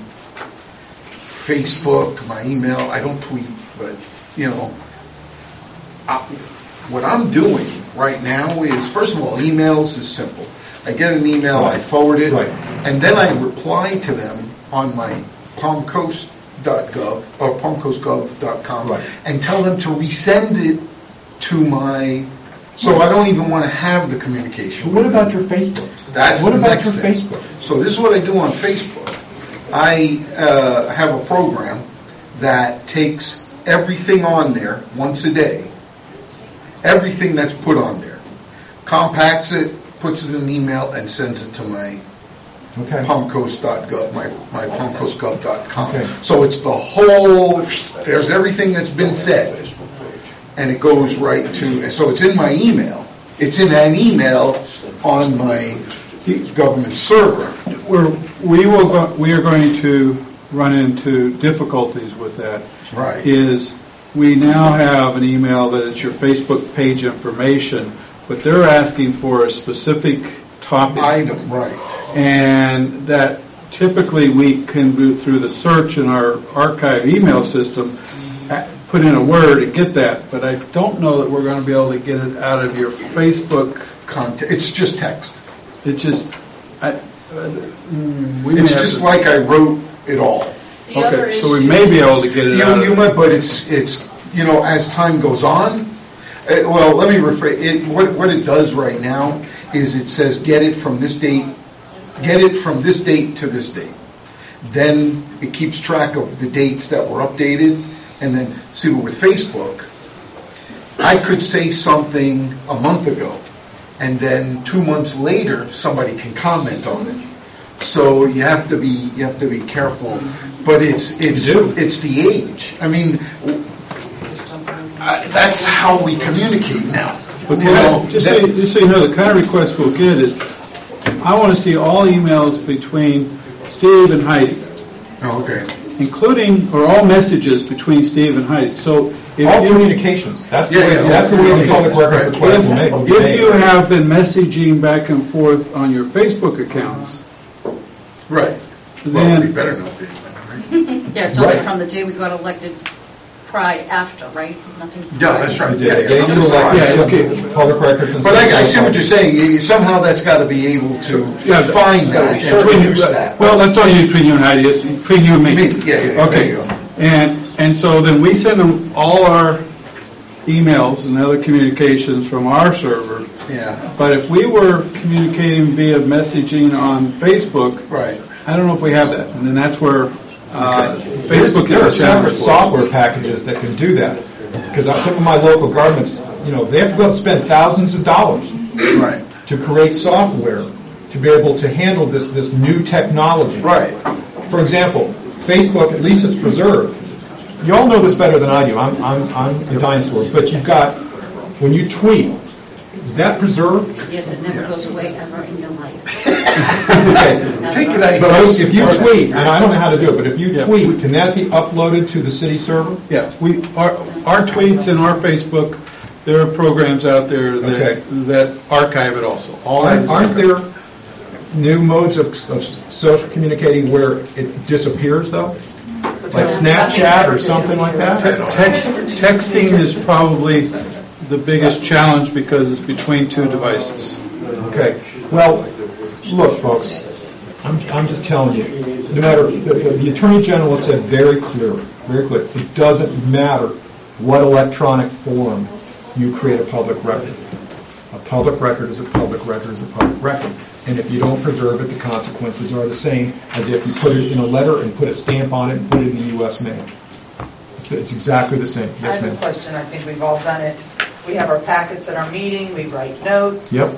Facebook, my email. I don't tweet, but, you know, I, what I'm doing right now is, first of all, emails is simple. I get an email, I forward it, Right. and then I reply to them on my palm coast dot gov or palm coast gov dot com Right. and tell them to resend it to my, so I don't even want to have the communication. But what with about them. your Facebook? That's What the about next your thing. Facebook? So this is what I do on Facebook. I uh, have a program that takes everything on there once a day, everything that's put on there, compacts it, puts it in an email, and sends it to my Okay. palm coast dot gov, my, my palm coast gov dot com. Okay. So it's the whole, there's everything that's been said, and it goes right to, so it's in my email. It's in an email on my government server. We're, we will go, we are going to run into difficulties with that. Right. Is we now have an email that it's your Facebook page information, but they're asking for a specific topic. Item, right. And that typically we can do through the search in our archive email system, uh, put in a word and get that. But I don't know that we're going to be able to get it out of your Facebook. Content. It's just text. It's just, I, uh, mm, we may It's have just to- like I wrote it all. The other Okay, so we issue may be is- able to get it You, out you of might, but it's, it's, you know, as time goes on, Uh, Well, let me rephrase, it, what, what it does right now is it says, get it from this date, get it from this date to this date. Then it keeps track of the dates that were updated, and then, see, but with Facebook, I could say something a month ago, and then two months later, somebody can comment on it. So you have to be, you have to be careful, but it's, it's, it's the age. I mean, uh, that's how we communicate now. But You know, just so, you- just so you know, the kind of request we'll get is, I want to see all emails between Steve and Heidi, Oh, okay. including, or all messages between Steve and Heidi. So if All you, communications, that's the Yeah, way, yeah, that's the way the public records if, request will make. will be if made. you have been messaging back and forth on your Facebook accounts, Right. Well, we then, better not be. Yeah, it's only Right. from the day we got elected, probably after, right? Nothing. Yeah, that's right. The Yeah, day yeah, you that's elect, right. Yeah, okay. some public records and. But I, I see what you're saying. Somehow that's got to be able to Yeah, find that and produce that. well, let's talk between you and Heidi, it's between you and me. Me, yeah, yeah, yeah, Okay. there you go. And, and so then we send them all our emails and other communications from our server. Yeah, But if we were communicating via messaging on Facebook, right. I don't know if we have that. And then that's where uh, There's- Facebook There are is a challenge separate for us. software packages that can do that. Because some of my local governments, you know, they have to go out and spend thousands of dollars Right. to create software to be able to handle this, this new technology. Right. For example, Facebook, at least it's preserved. You all know this better than I do. I'm, I'm, I'm a dinosaur. But you've got, when you tweet, is that preserved? Yes, it never goes away ever in your life. Okay. Take it out. But if you tweet, and I don't know how to do it, but if you tweet, can that be uploaded to the city server? Yeah, we, our, our tweets and our Facebook, there are programs out there Okay. that, that archive it also. All Aren't that is aren't there new modes of, of social communicating where it disappears, though? Like Snapchat or something like that? Text, texting is probably the biggest challenge because it's between two devices. Okay, well, look, folks, I'm, I'm just telling you, no matter, the, the Attorney General has said very clear, very clear, it doesn't matter what electronic form you create a public record. A public record is a public record is a public record. And if you don't preserve it, the consequences are the same as if you put it in a letter and put a stamp on it and put it in the U S mail. It's, it's exactly the same. I Yes, have a ma'am. question. I think we've all done it. We have our packets at our meeting, we write notes. Yep.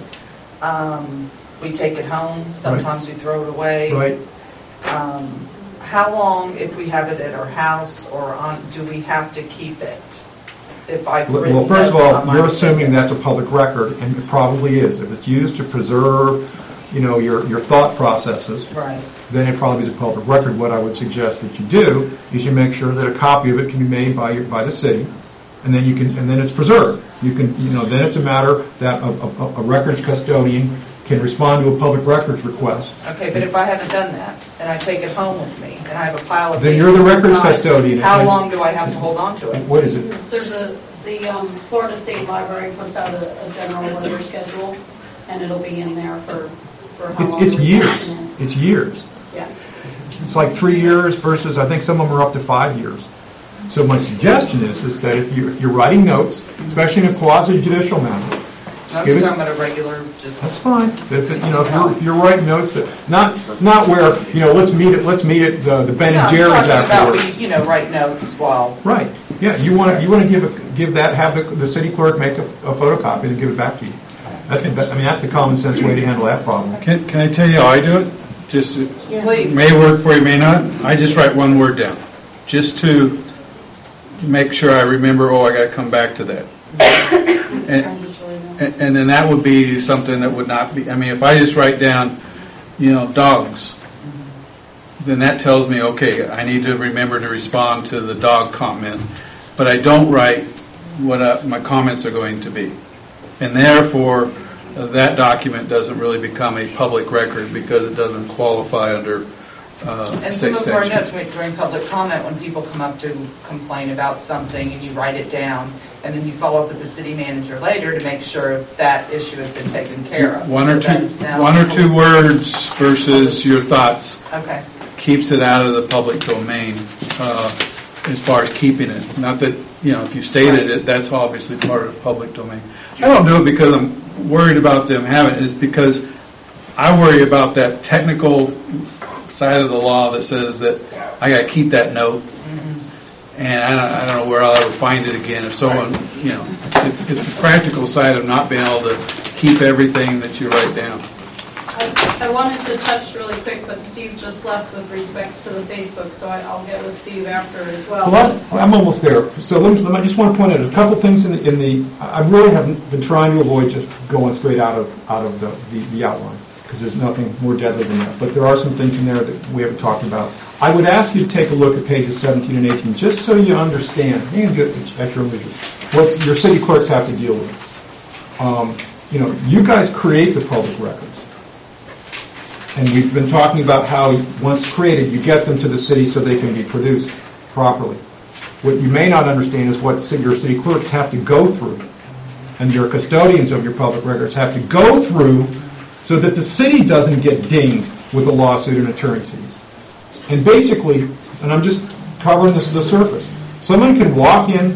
Um, We take it home, sometimes we throw it away. Right. Um, How long, if we have it at our house or on, do we have to keep it? If I've written Well, first of notes all, on my you're assuming ticket? that's a public record, and it probably is. If it's used to preserve, you know, your, your thought processes, Right. then it probably is a public record. What I would suggest that you do is you make sure that a copy of it can be made by your, by the city, and then you can, and then it's preserved. You can, you know, then it's a matter that a, a, a records custodian can respond to a public records request. Okay, but if I haven't done that, and I take it home with me, and I have a pile of... Then you're the papers records inside, custodian. How long do I have to hold on to it? What is it? There's a, the um, Florida State Library puts out a, a general letter schedule, and it'll be in there for, for how long. It's, it's the years. retention is. It's years. Yeah. It's like three years versus, I think some of them are up to five years. So my suggestion is, is that if you, if you're writing notes, especially in a quasi-judicial matter, I'm give just it- talking about a regular, just... that's fine. But if, it- you know, if you're, if you're writing notes that, not, not where, you know, let's meet at, let's meet at the the Ben No, and I'm Jerry's talking about afterwards. we, you know, write notes while... Right, yeah, you want to, you want to give, a- give that, have the, the city clerk make a, a photocopy and give it back to you. That's, the- I mean, that's the common sense way to handle that problem. Can, can I tell you how I do it? Just, it Please. may work for you, may not. I just write one word down, just to make sure I remember, oh, I got to come back to that. And, and and then that would be something that would not be, I mean, if I just write down, you know, dogs, then that tells me, okay, I need to remember to respond to the dog comment, but I don't write what uh, my comments are going to be. And therefore, uh, that document doesn't really become a public record because it doesn't qualify under uh, And state some of our statute. notes during public comment, when people come up to complain about something and you write it down, and then you follow up with the city manager later to make sure that issue has been taken care of. One or So two, that's now- one or two words versus your thoughts Okay. keeps it out of the public domain. Uh, as far as keeping it. Not that, you know, if you stated it, that's obviously part of the public domain. I don't do it because I'm worried about them having it. It's because I worry about that technical side of the law that says that I got to keep that note. And I don't, I don't know where I'll ever find it again. If someone, you know, it's, it's the practical side of not being able to keep everything that you write down. I, I wanted to touch really quick, but Steve just left with respects to the Facebook, so I, I'll get with Steve after as well. Well, I'm, I'm almost there. So let me, I just want to point out a couple things in the, in the. I really haven't been trying to avoid just going straight out of out of the, the, the outline, because there's nothing more deadly than that. But there are some things in there that we haven't talked about. I would ask you to take a look at pages seventeen and eighteen, just so you understand, you can get at your leisure, what your city clerks have to deal with. Um, you know, you guys create the public records. And we've been talking about how once created, you get them to the city so they can be produced properly. What you may not understand is what your city clerks have to go through, and your custodians of your public records have to go through so that the city doesn't get dinged with a lawsuit and attorney's fees. And basically, and I'm just covering this to the surface, someone can walk in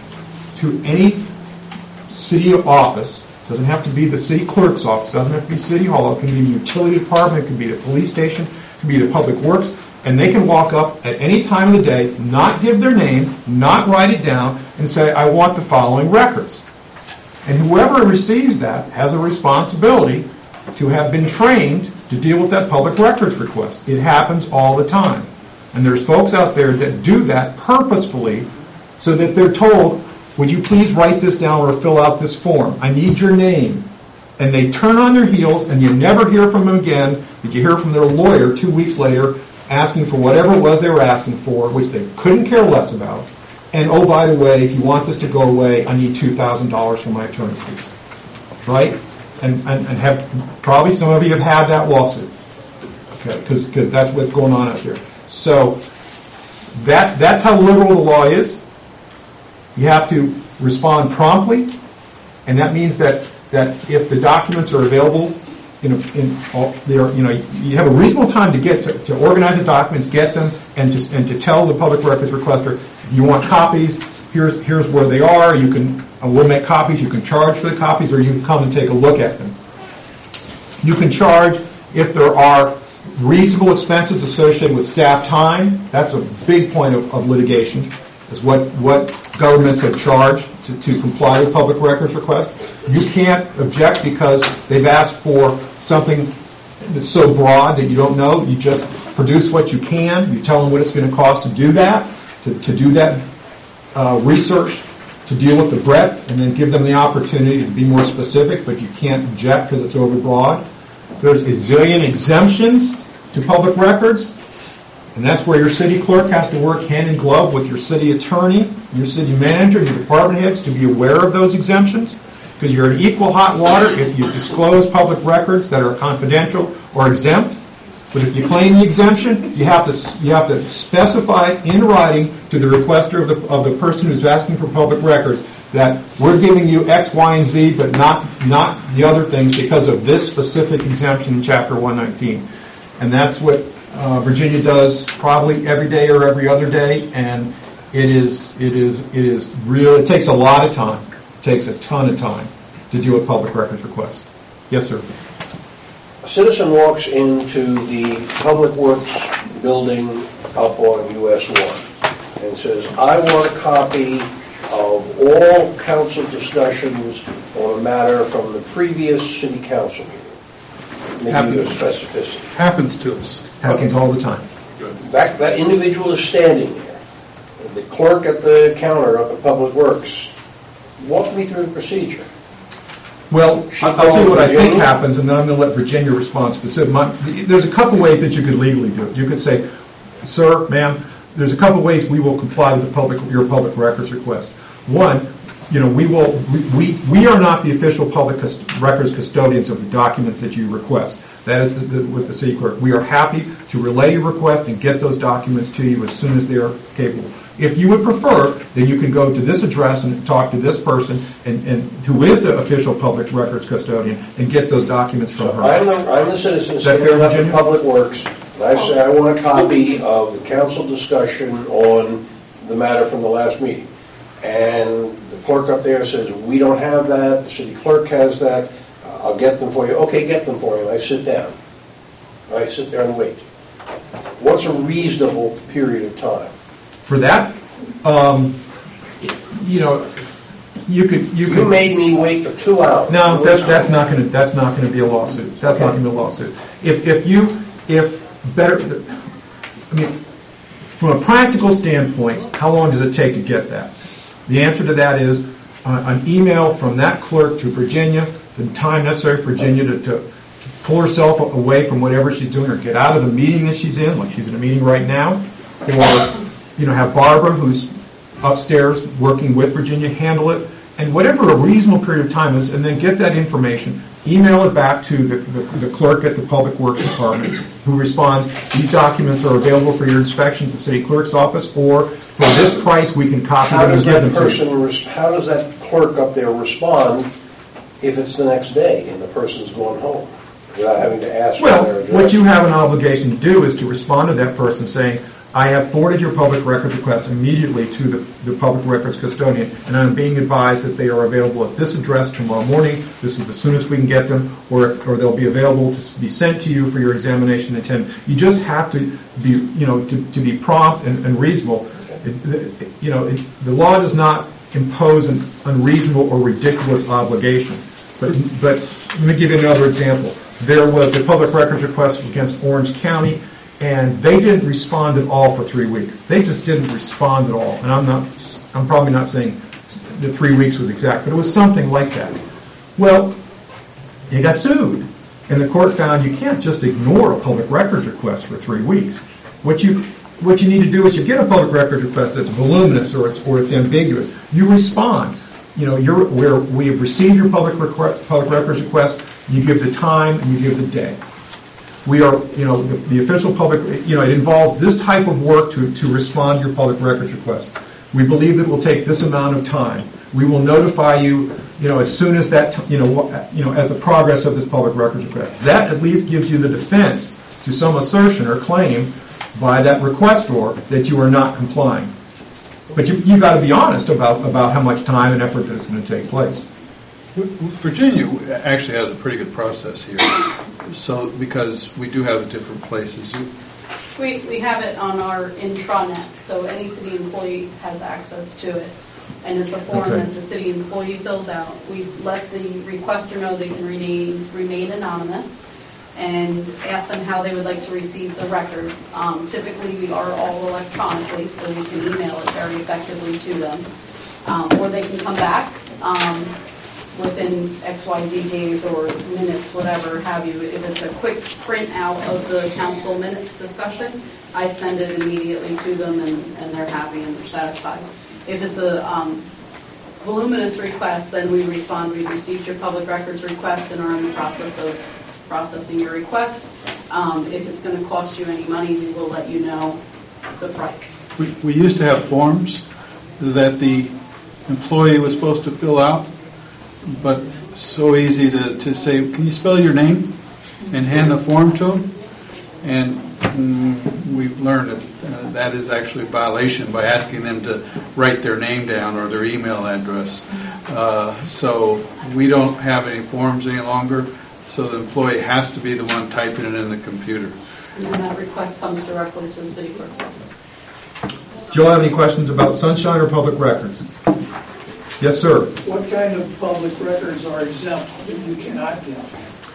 to any city office. Doesn't have to be the city clerk's office, doesn't have to be City Hall, it can be the utility department, it can be the police station, it can be the public works, and they can walk up at any time of the day, not give their name, not write it down, and say, I want the following records. And whoever receives that has a responsibility to have been trained to deal with that public records request. It happens all the time. And there's folks out there that do that purposefully so that they're told, would you please write this down or fill out this form? I need your name. And they turn on their heels, and you never hear from them again. But you hear from their lawyer two weeks later asking for whatever it was they were asking for, which they couldn't care less about. And, oh, by the way, if you want this to go away, I need two thousand dollars for my attorney's fees. Right? And, and, and have probably some of you have had that lawsuit. Okay, because because that's what's going on out there. So that's that's how liberal the law is. You have to respond promptly, and that means that, that if the documents are available, in, a, in all, they're, you know, you have a reasonable time to get to, to organize the documents, get them, and to and to tell the public records requester, if you want copies, here's here's where they are. You can uh, we'll make copies. You can charge for the copies, or you can come and take a look at them. You can charge if there are reasonable expenses associated with staff time. That's a big point of, of litigation. Is what, what governments have charged to, to comply with public records requests. You can't object because they've asked for something that's so broad that you don't know. You just produce what you can. You tell them what it's going to cost to do that, to, to do that uh, research, to deal with the breadth, and then give them the opportunity to be more specific, but you can't object because it's overbroad. There's a zillion exemptions to public records. And that's where your city clerk has to work hand in glove with your city attorney, your city manager, and your department heads to be aware of those exemptions. Because you're in equal hot water if you disclose public records that are confidential or exempt. But if you claim the exemption, you have to you have to specify in writing to the requester of the of the person who's asking for public records that we're giving you X, Y, and Z, but not not the other things because of this specific exemption in Chapter one nineteen. And that's what Uh, Virginia does probably every day or every other day, and it is it is it is real. It takes a lot of time. It takes a ton of time to deal with public records requests. Yes, sir. A citizen walks into the Public Works building up on U S one and says, "I want a copy of all council discussions on a matter from the previous city council meeting." Maybe your specificity. Happens to us. Happens all the time. That, that individual is standing there. The clerk at the counter up at Public Works, walk me through the procedure. Well, She I'll tell you what I think Virginia? happens, and then I'm going to let Virginia respond specifically. There's a couple ways that you could legally do it. You could say, sir, ma'am, there's a couple ways we will comply with the public, your public records request. One, you know, we will we, we, we are not the official public cust- records custodians of the documents that you request. That is the, the, with the city clerk. We are happy to relay your request and get those documents to you as soon as they're capable. If you would prefer, then you can go to this address and talk to this person, and, and who is the official public records custodian, and get those documents from her. I'm the, I'm the citizen sitting up at Public Works, and I say I want a copy of the council discussion on the matter from the last meeting. And the clerk up there says, we don't have that, the city clerk has that, uh, I'll get them for you. Okay, get them for you. And I sit down. I sit there and wait. What's a reasonable period of time? For that, um, you know, you could, you could. You made me wait for two hours. No, that's, that's not going to, that's not going to be a lawsuit. That's not going to be a lawsuit. If, if you, if better, I mean, from a practical standpoint, how long does it take to get that? The answer to that is uh, an email from that clerk to Virginia, the time necessary for Virginia to, to pull herself away from whatever she's doing or get out of the meeting that she's in, like she's in a meeting right now, or, you know, have Barbara, who's upstairs working with Virginia, handle it, and whatever a reasonable period of time is, and then get that information, email it back to the, the, the clerk at the Public Works Department, who responds, these documents are available for your inspection at the city clerk's office, or for this price we can copy How them and does give that them to you. person, res- how does that clerk up there respond if it's the next day and the person's going home without having to ask for their Well, address? what you have an obligation to do is to respond to that person saying, I have forwarded your public records request immediately to the, the public records custodian, and I'm being advised that they are available at this address tomorrow morning. This is the soonest we can get them, or, or they'll be available to be sent to you for your examination and attendance. You just have to be, you know, to, to be prompt and, and reasonable. It, it, you know, it, the law does not impose an unreasonable or ridiculous obligation. But, but let me give you another example. There was a public records request against Orange County, and they didn't respond at all for three weeks. They just didn't respond at all. And I'm not, I'm probably not saying the three weeks was exact, but it was something like that. Well, they got sued, and the court found you can't just ignore a public records request for three weeks. What you what you need to do is you get a public records request that's voluminous or it's or it's ambiguous. You respond. You know, you're where we have received your public requ- public records request. You give the time and you give the day. We are, you know, the, the official public, you know, it involves this type of work to, to respond to your public records request. We believe that it will take this amount of time. We will notify you, you know, as soon as that, t- you know, you know, as the progress of this public records request. That at least gives you the defense to some assertion or claim by that requestor that you are not complying. But you, you've got to be honest about, about how much time and effort that's going to take place. Virginia actually has a pretty good process here, so because we do have the different places. You, We, we have it on our intranet, so any city employee has access to it. And it's a form Okay. that the city employee fills out. We let the requester know they can remain, remain anonymous and ask them how they would like to receive the record. Um, typically, we are all electronically, so we can email it very effectively to them. Um, or they can come back um, within X Y Z days or minutes, whatever have you. If it's a quick print out of the council minutes discussion, I send it immediately to them, and, and they're happy and they're satisfied. If it's a um, voluminous request, then we respond, we've received your public records request and are in the process of processing your request. Um, if it's going to cost you any money, we will let you know the price. we, we used to have forms that the employee was supposed to fill out, but so easy to, to say, can you spell your name? And hand the form to them. And mm, we've learned that uh, that is actually a violation by asking them to write their name down or their email address. Uh, so we don't have any forms any longer, so the employee has to be the one typing it in the computer. And then that request comes directly to the city clerk's office. Do you all have any questions about Sunshine or public records? Yes, sir. What kind of public records are exempt that you cannot get?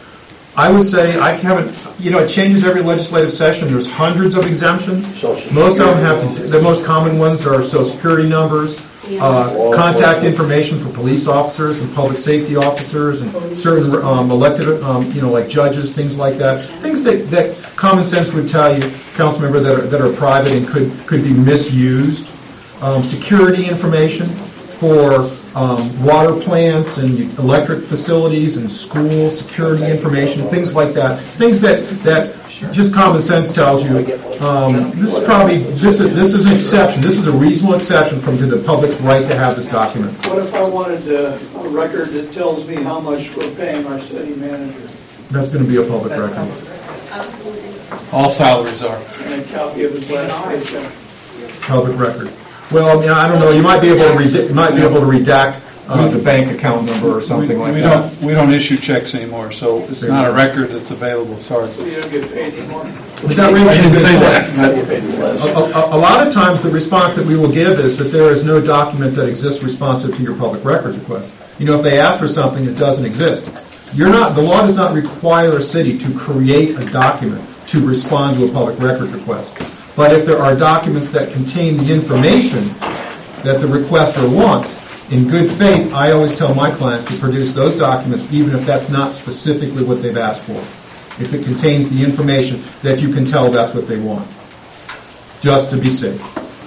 I would say I haven't, you know, it changes every legislative session. There's hundreds of exemptions. Social Most of them Security. have, the most common ones are social security numbers, uh, contact information for police officers and public safety officers and certain um, elected, um, you know, like judges, things like that. Things that, that common sense would tell you, council member, that are, that are private and could, could be misused. Um, security information for um, water plants and electric facilities and schools, security information, things like that. Things that, that just common sense tells you, um, this is probably, this is, this is an exception. This is a reasonable exception from to the public's right to have this document. What if I wanted uh, a record that tells me how much we're paying our city manager? That's going to be a public That's record. Absolutely. All salaries are. And a copy of his last paycheck? Public record. Well, I mean, I don't know, you might be able to, redi- you might be able to redact uh, the bank account number or something like We that. don't, we don't issue checks anymore, so it's not a record that's available, sorry. You don't get paid anymore. But that raises I a didn't good say point. that. Not get paid less. A, a, a lot of times, the response that we will give is that there is no document that exists responsive to your public records request. You know, if they ask for something that doesn't exist, you're not, the law does not require a city to create a document to respond to a public records request. But if there are documents that contain the information that the requester wants, in good faith, I always tell my clients to produce those documents even if that's not specifically what they've asked for. If it contains the information that you can tell that's what they want. Just to be safe.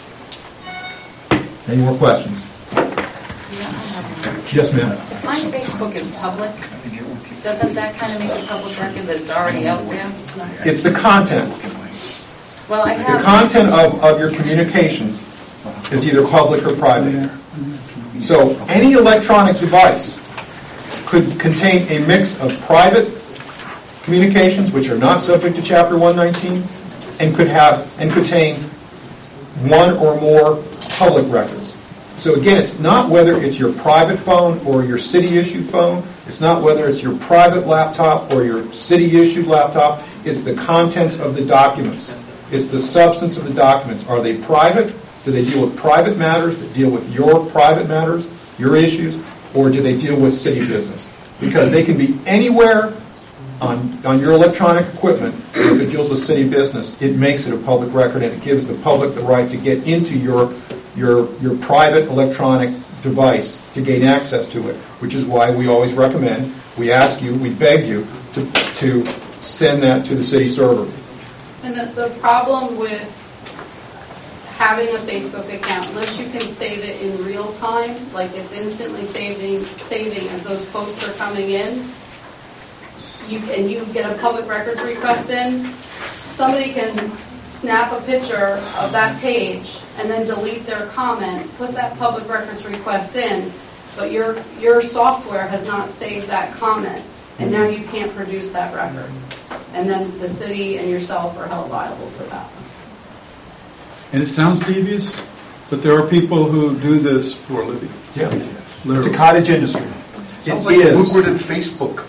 Any more questions? Yes, ma'am. My Facebook is public. Doesn't that kind of make a public record that it's already out there? It's the content. Well, I The have. content of, of your communications is either public or private. So any electronic device could contain a mix of private communications, which are not subject to Chapter one nineteen, and could have and contain one or more public records. So again, it's not whether it's your private phone or your city-issued phone. It's not whether it's your private laptop or your city-issued laptop. It's the contents of the documents. It's the substance of the documents. Are they private? Do they deal with private matters that deal with your private matters, your issues, or do they deal with city business? Because they can be anywhere on, on your electronic equipment. If it deals with city business, it makes it a public record, and it gives the public the right to get into your your your private electronic device to gain access to it, which is why we always recommend, we ask you, we beg you to to send that to the city server. And the, the problem with having a Facebook account, unless you can save it in real time, like it's instantly saving saving as those posts are coming in, you and you get a public records request in, somebody can snap a picture of that page and then delete their comment, put that public records request in, but your your software has not saved that comment, and now you can't produce that record. And then the city and yourself are held liable for that. And it sounds devious, but there are people who do this for a living. Yeah. Literally. It's a cottage industry. Sounds It like is. lucrative Facebook.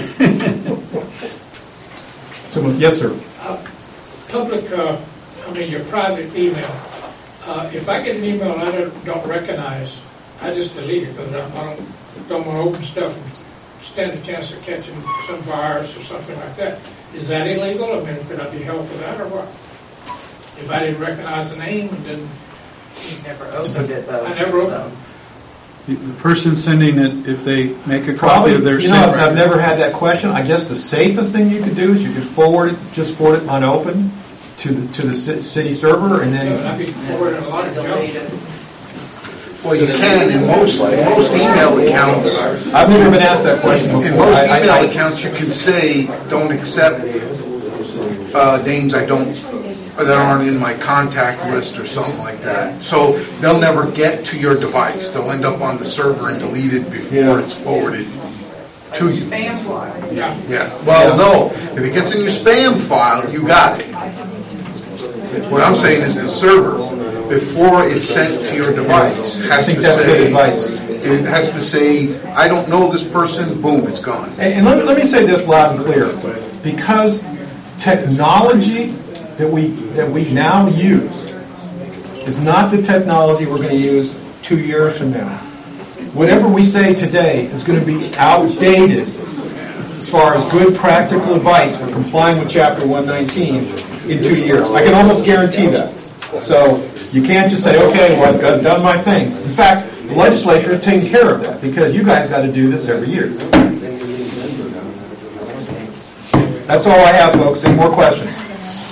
Someone, yes, sir. Uh, Public, uh, I mean, your private email, uh, if I get an email I don't, don't recognize, I just delete it because I don't, don't want to open stuff and stand a chance of catching some virus or something like that. Is that illegal? I mean, could I be held for that or what? If I didn't recognize the name and then You never opened it though. I never opened The the person sending it, if they make a copy Probably, of their you know, same I've I've record. never had that question. I guess the safest thing you could do is you could forward it, just forward it unopened to the to the ci- city server, and it, I'd then be forwarding a lot of Delete junk. it. Well, you can, in most, in most email accounts, I've never been asked that question before. in most I- I- email I- accounts, you can say, don't accept uh, names I don't, or that aren't in my contact list or something like that. So they'll never get to your device. They'll end up on the server and deleted before Yeah. it's forwarded to you. Spam file. Yeah. Yeah, well, no, if it gets in your spam file, you got it. What I'm saying is the server, before it's sent to your device, I has think to that's good say, advice. it has to say, I don't know this person, boom, it's gone. And, and let, me, let me say this loud and clear, because technology that we that we now use is not the technology we're going to use two years from now. Whatever we say today is going to be outdated as far as good practical advice for complying with Chapter one nineteen in two years. I can almost guarantee that. So you can't just say, okay, well, I've got, done my thing. In fact, the legislature is taking care of that because you guys got to do this every year. That's all I have, folks. Any more questions?